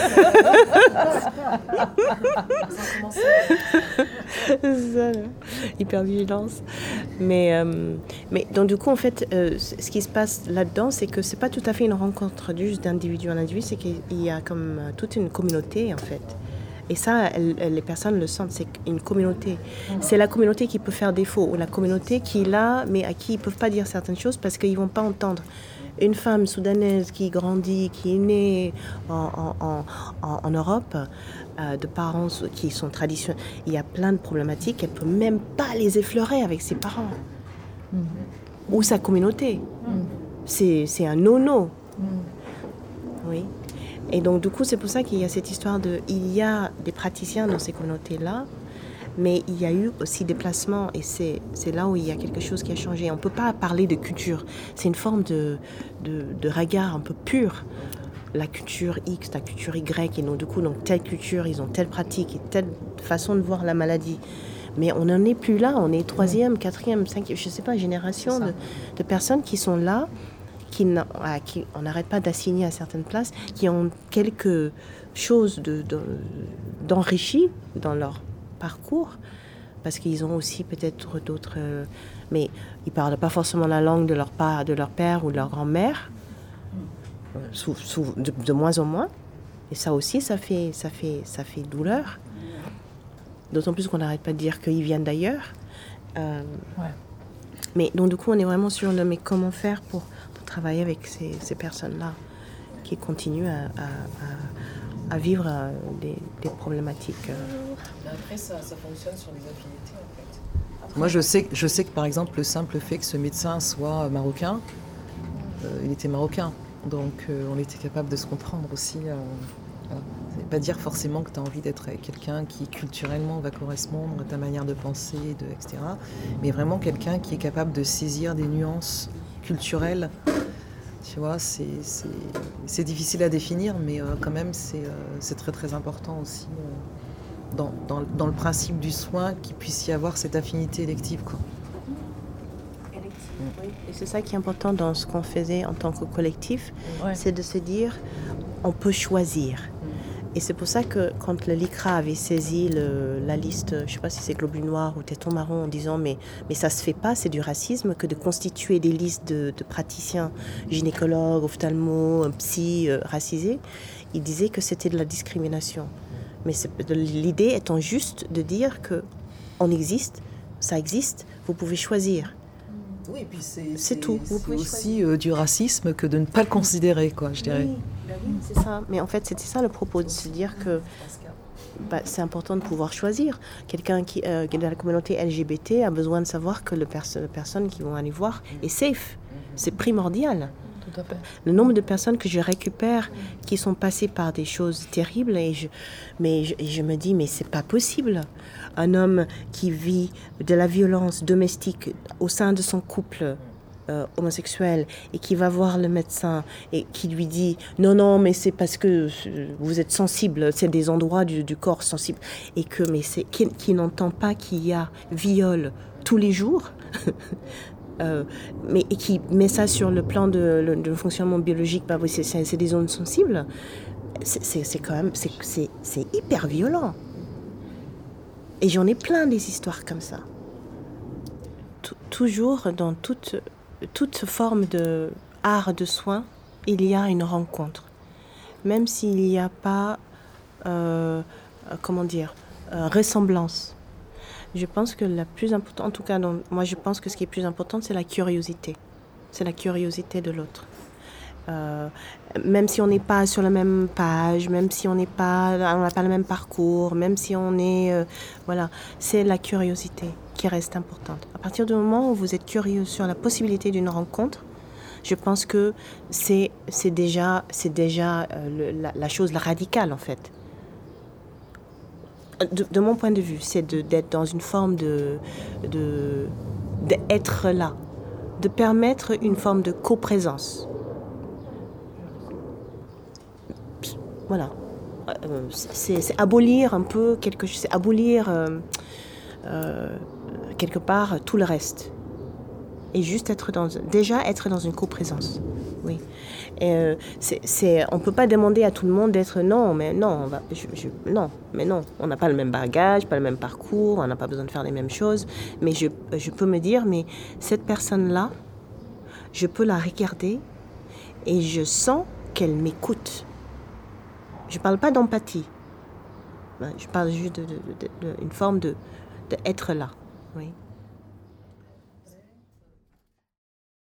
Speaker 4: C'est ça, là. Hypervigilance. Mais, euh, mais donc, du coup, en fait, euh, ce qui se passe là-dedans, c'est que c'est pas tout à fait une rencontre juste d'individu en individu, c'est qu'il y a comme toute une communauté, en fait. Et ça, elle, elle, les personnes le sentent, c'est une communauté. C'est la communauté qui peut faire défaut, ou la communauté qui est là, mais à qui ils ne peuvent pas dire certaines choses parce qu'ils ne vont pas entendre. Une femme soudanaise qui grandit, qui est née en, en, en, en Europe, euh, de parents qui sont traditionnels, il y a plein de problématiques, elle ne peut même pas les effleurer avec ses parents. Mm. Ou sa communauté. Mm. C'est, c'est un no-no. Mm. Oui. Et donc, du coup, c'est pour ça qu'il y a cette histoire de... Il y a des praticiens dans ces communautés-là, mais il y a eu aussi des placements, et c'est, c'est là où il y a quelque chose qui a changé. On ne peut pas parler de culture. C'est une forme de, de, de regard un peu pur. La culture X, la culture Y, et donc, du coup, donc, telle culture, ils ont telle pratique, et telle façon de voir la maladie. Mais on n'en est plus là. On est troisième, quatrième, cinquième, je ne sais pas, génération de, de personnes qui sont là, Qui, à qui on n'arrête pas d'assigner à certaines places, qui ont quelque chose de, de, d'enrichi dans leur parcours, parce qu'ils ont aussi peut-être d'autres... Euh, mais ils ne parlent pas forcément la langue de leur, pa, de leur père ou de leur grand-mère, euh, sous, sous, de, de moins en moins. Et ça aussi, ça fait, ça fait, ça fait douleur. D'autant plus qu'on n'arrête pas de dire qu'ils viennent d'ailleurs. Euh, ouais. Mais donc, du coup, on est vraiment sur le... Mais comment faire pour... travailler avec ces, ces personnes-là qui continuent à, à, à, à vivre des, des problématiques.
Speaker 6: Après, ça, ça fonctionne sur les affinités, en fait. Moi, je sais, je sais que, par exemple, le simple fait que ce médecin soit marocain, euh, il était marocain. Donc, euh, on était capable de se comprendre aussi. Euh, voilà. Ça ne veut pas dire forcément que tu as envie d'être avec quelqu'un qui, culturellement, va correspondre à ta manière de penser, de, et cetera. Mais vraiment quelqu'un qui est capable de saisir des nuances culturelles. Tu vois, c'est, c'est, c'est difficile à définir, mais euh, quand même, c'est, euh, c'est très très important aussi euh, dans, dans, dans le principe du soin qu'il puisse y avoir cette affinité élective, quoi.
Speaker 4: Élective, oui. Et c'est ça qui est important dans ce qu'on faisait en tant que collectif, ouais. C'est de se dire, on peut choisir. Et c'est pour ça que quand le LICRA avait saisi le, la liste, je ne sais pas si c'est Globule Noir ou Téton Marron, en disant mais, mais ça ne se fait pas, c'est du racisme, que de constituer des listes de, de praticiens, gynécologues, ophtalmo, psy, euh, racisés, il disait que c'était de la discrimination. Mais c'est, l'idée étant juste de dire qu'on existe, ça existe, vous pouvez choisir.
Speaker 6: Oui, et puis c'est,
Speaker 4: c'est,
Speaker 6: c'est
Speaker 4: tout. Vous
Speaker 6: c'est
Speaker 4: pouvez
Speaker 6: aussi euh, du racisme que de ne pas le considérer, quoi, je dirais.
Speaker 4: Oui, ben oui, c'est ça. Mais en fait, c'était ça le propos, de se dire que bah, c'est important de pouvoir choisir. Quelqu'un qui, euh, qui est dans la communauté L G B T a besoin de savoir que le perso- les personnes qui vont aller voir est safe. C'est primordial.
Speaker 1: Tout à fait.
Speaker 4: Le nombre de personnes que je récupère qui sont passées par des choses terribles, et je, mais je, je me dis, mais c'est pas possible. Un homme qui vit de la violence domestique au sein de son couple euh, homosexuel et qui va voir le médecin et qui lui dit non, non, mais c'est parce que vous êtes sensible, c'est des endroits du, du corps sensibles, et que, mais c'est, qui, qui n'entend pas qu'il y a viol tous les jours. Euh, mais et qui met ça sur le plan de, le, de fonctionnement biologique, bah, c'est, c'est, c'est des zones sensibles, c'est, c'est, c'est quand même c'est, c'est, c'est hyper violent. Et j'en ai plein des histoires comme ça. T- toujours dans toute, toute forme de art de soin, il y a une rencontre. Même s'il n'y a pas, euh, comment dire, euh, ressemblance. Je pense que la plus importante, en tout cas, dans, moi je pense que ce qui est plus important, c'est la curiosité. C'est la curiosité de l'autre. Euh, même si on n'est pas sur la même page, même si on n'est pas, on n'a pas le même parcours, même si on est, euh, voilà, c'est la curiosité qui reste importante. À partir du moment où vous êtes curieux sur la possibilité d'une rencontre, je pense que c'est, c'est déjà, c'est déjà euh, le, la, la chose radicale en fait. De, de mon point de vue, c'est de, d'être dans une forme de, de, d'être là, de permettre une forme de coprésence. Voilà, euh, c'est, c'est abolir un peu quelque chose, c'est abolir euh, euh, quelque part tout le reste. Et juste être dans, déjà être dans une coprésence, oui. Et euh, c'est, c'est, on ne peut pas demander à tout le monde d'être non, mais non, on va, je, je, non, mais non, on n'a pas le même bagage, pas le même parcours, on n'a pas besoin de faire les mêmes choses. Mais je, je peux me dire, mais cette personne-là, je peux la regarder et je sens qu'elle m'écoute. Je ne parle pas d'empathie, je parle juste d'une de, de, de, de, forme de, de être là, oui.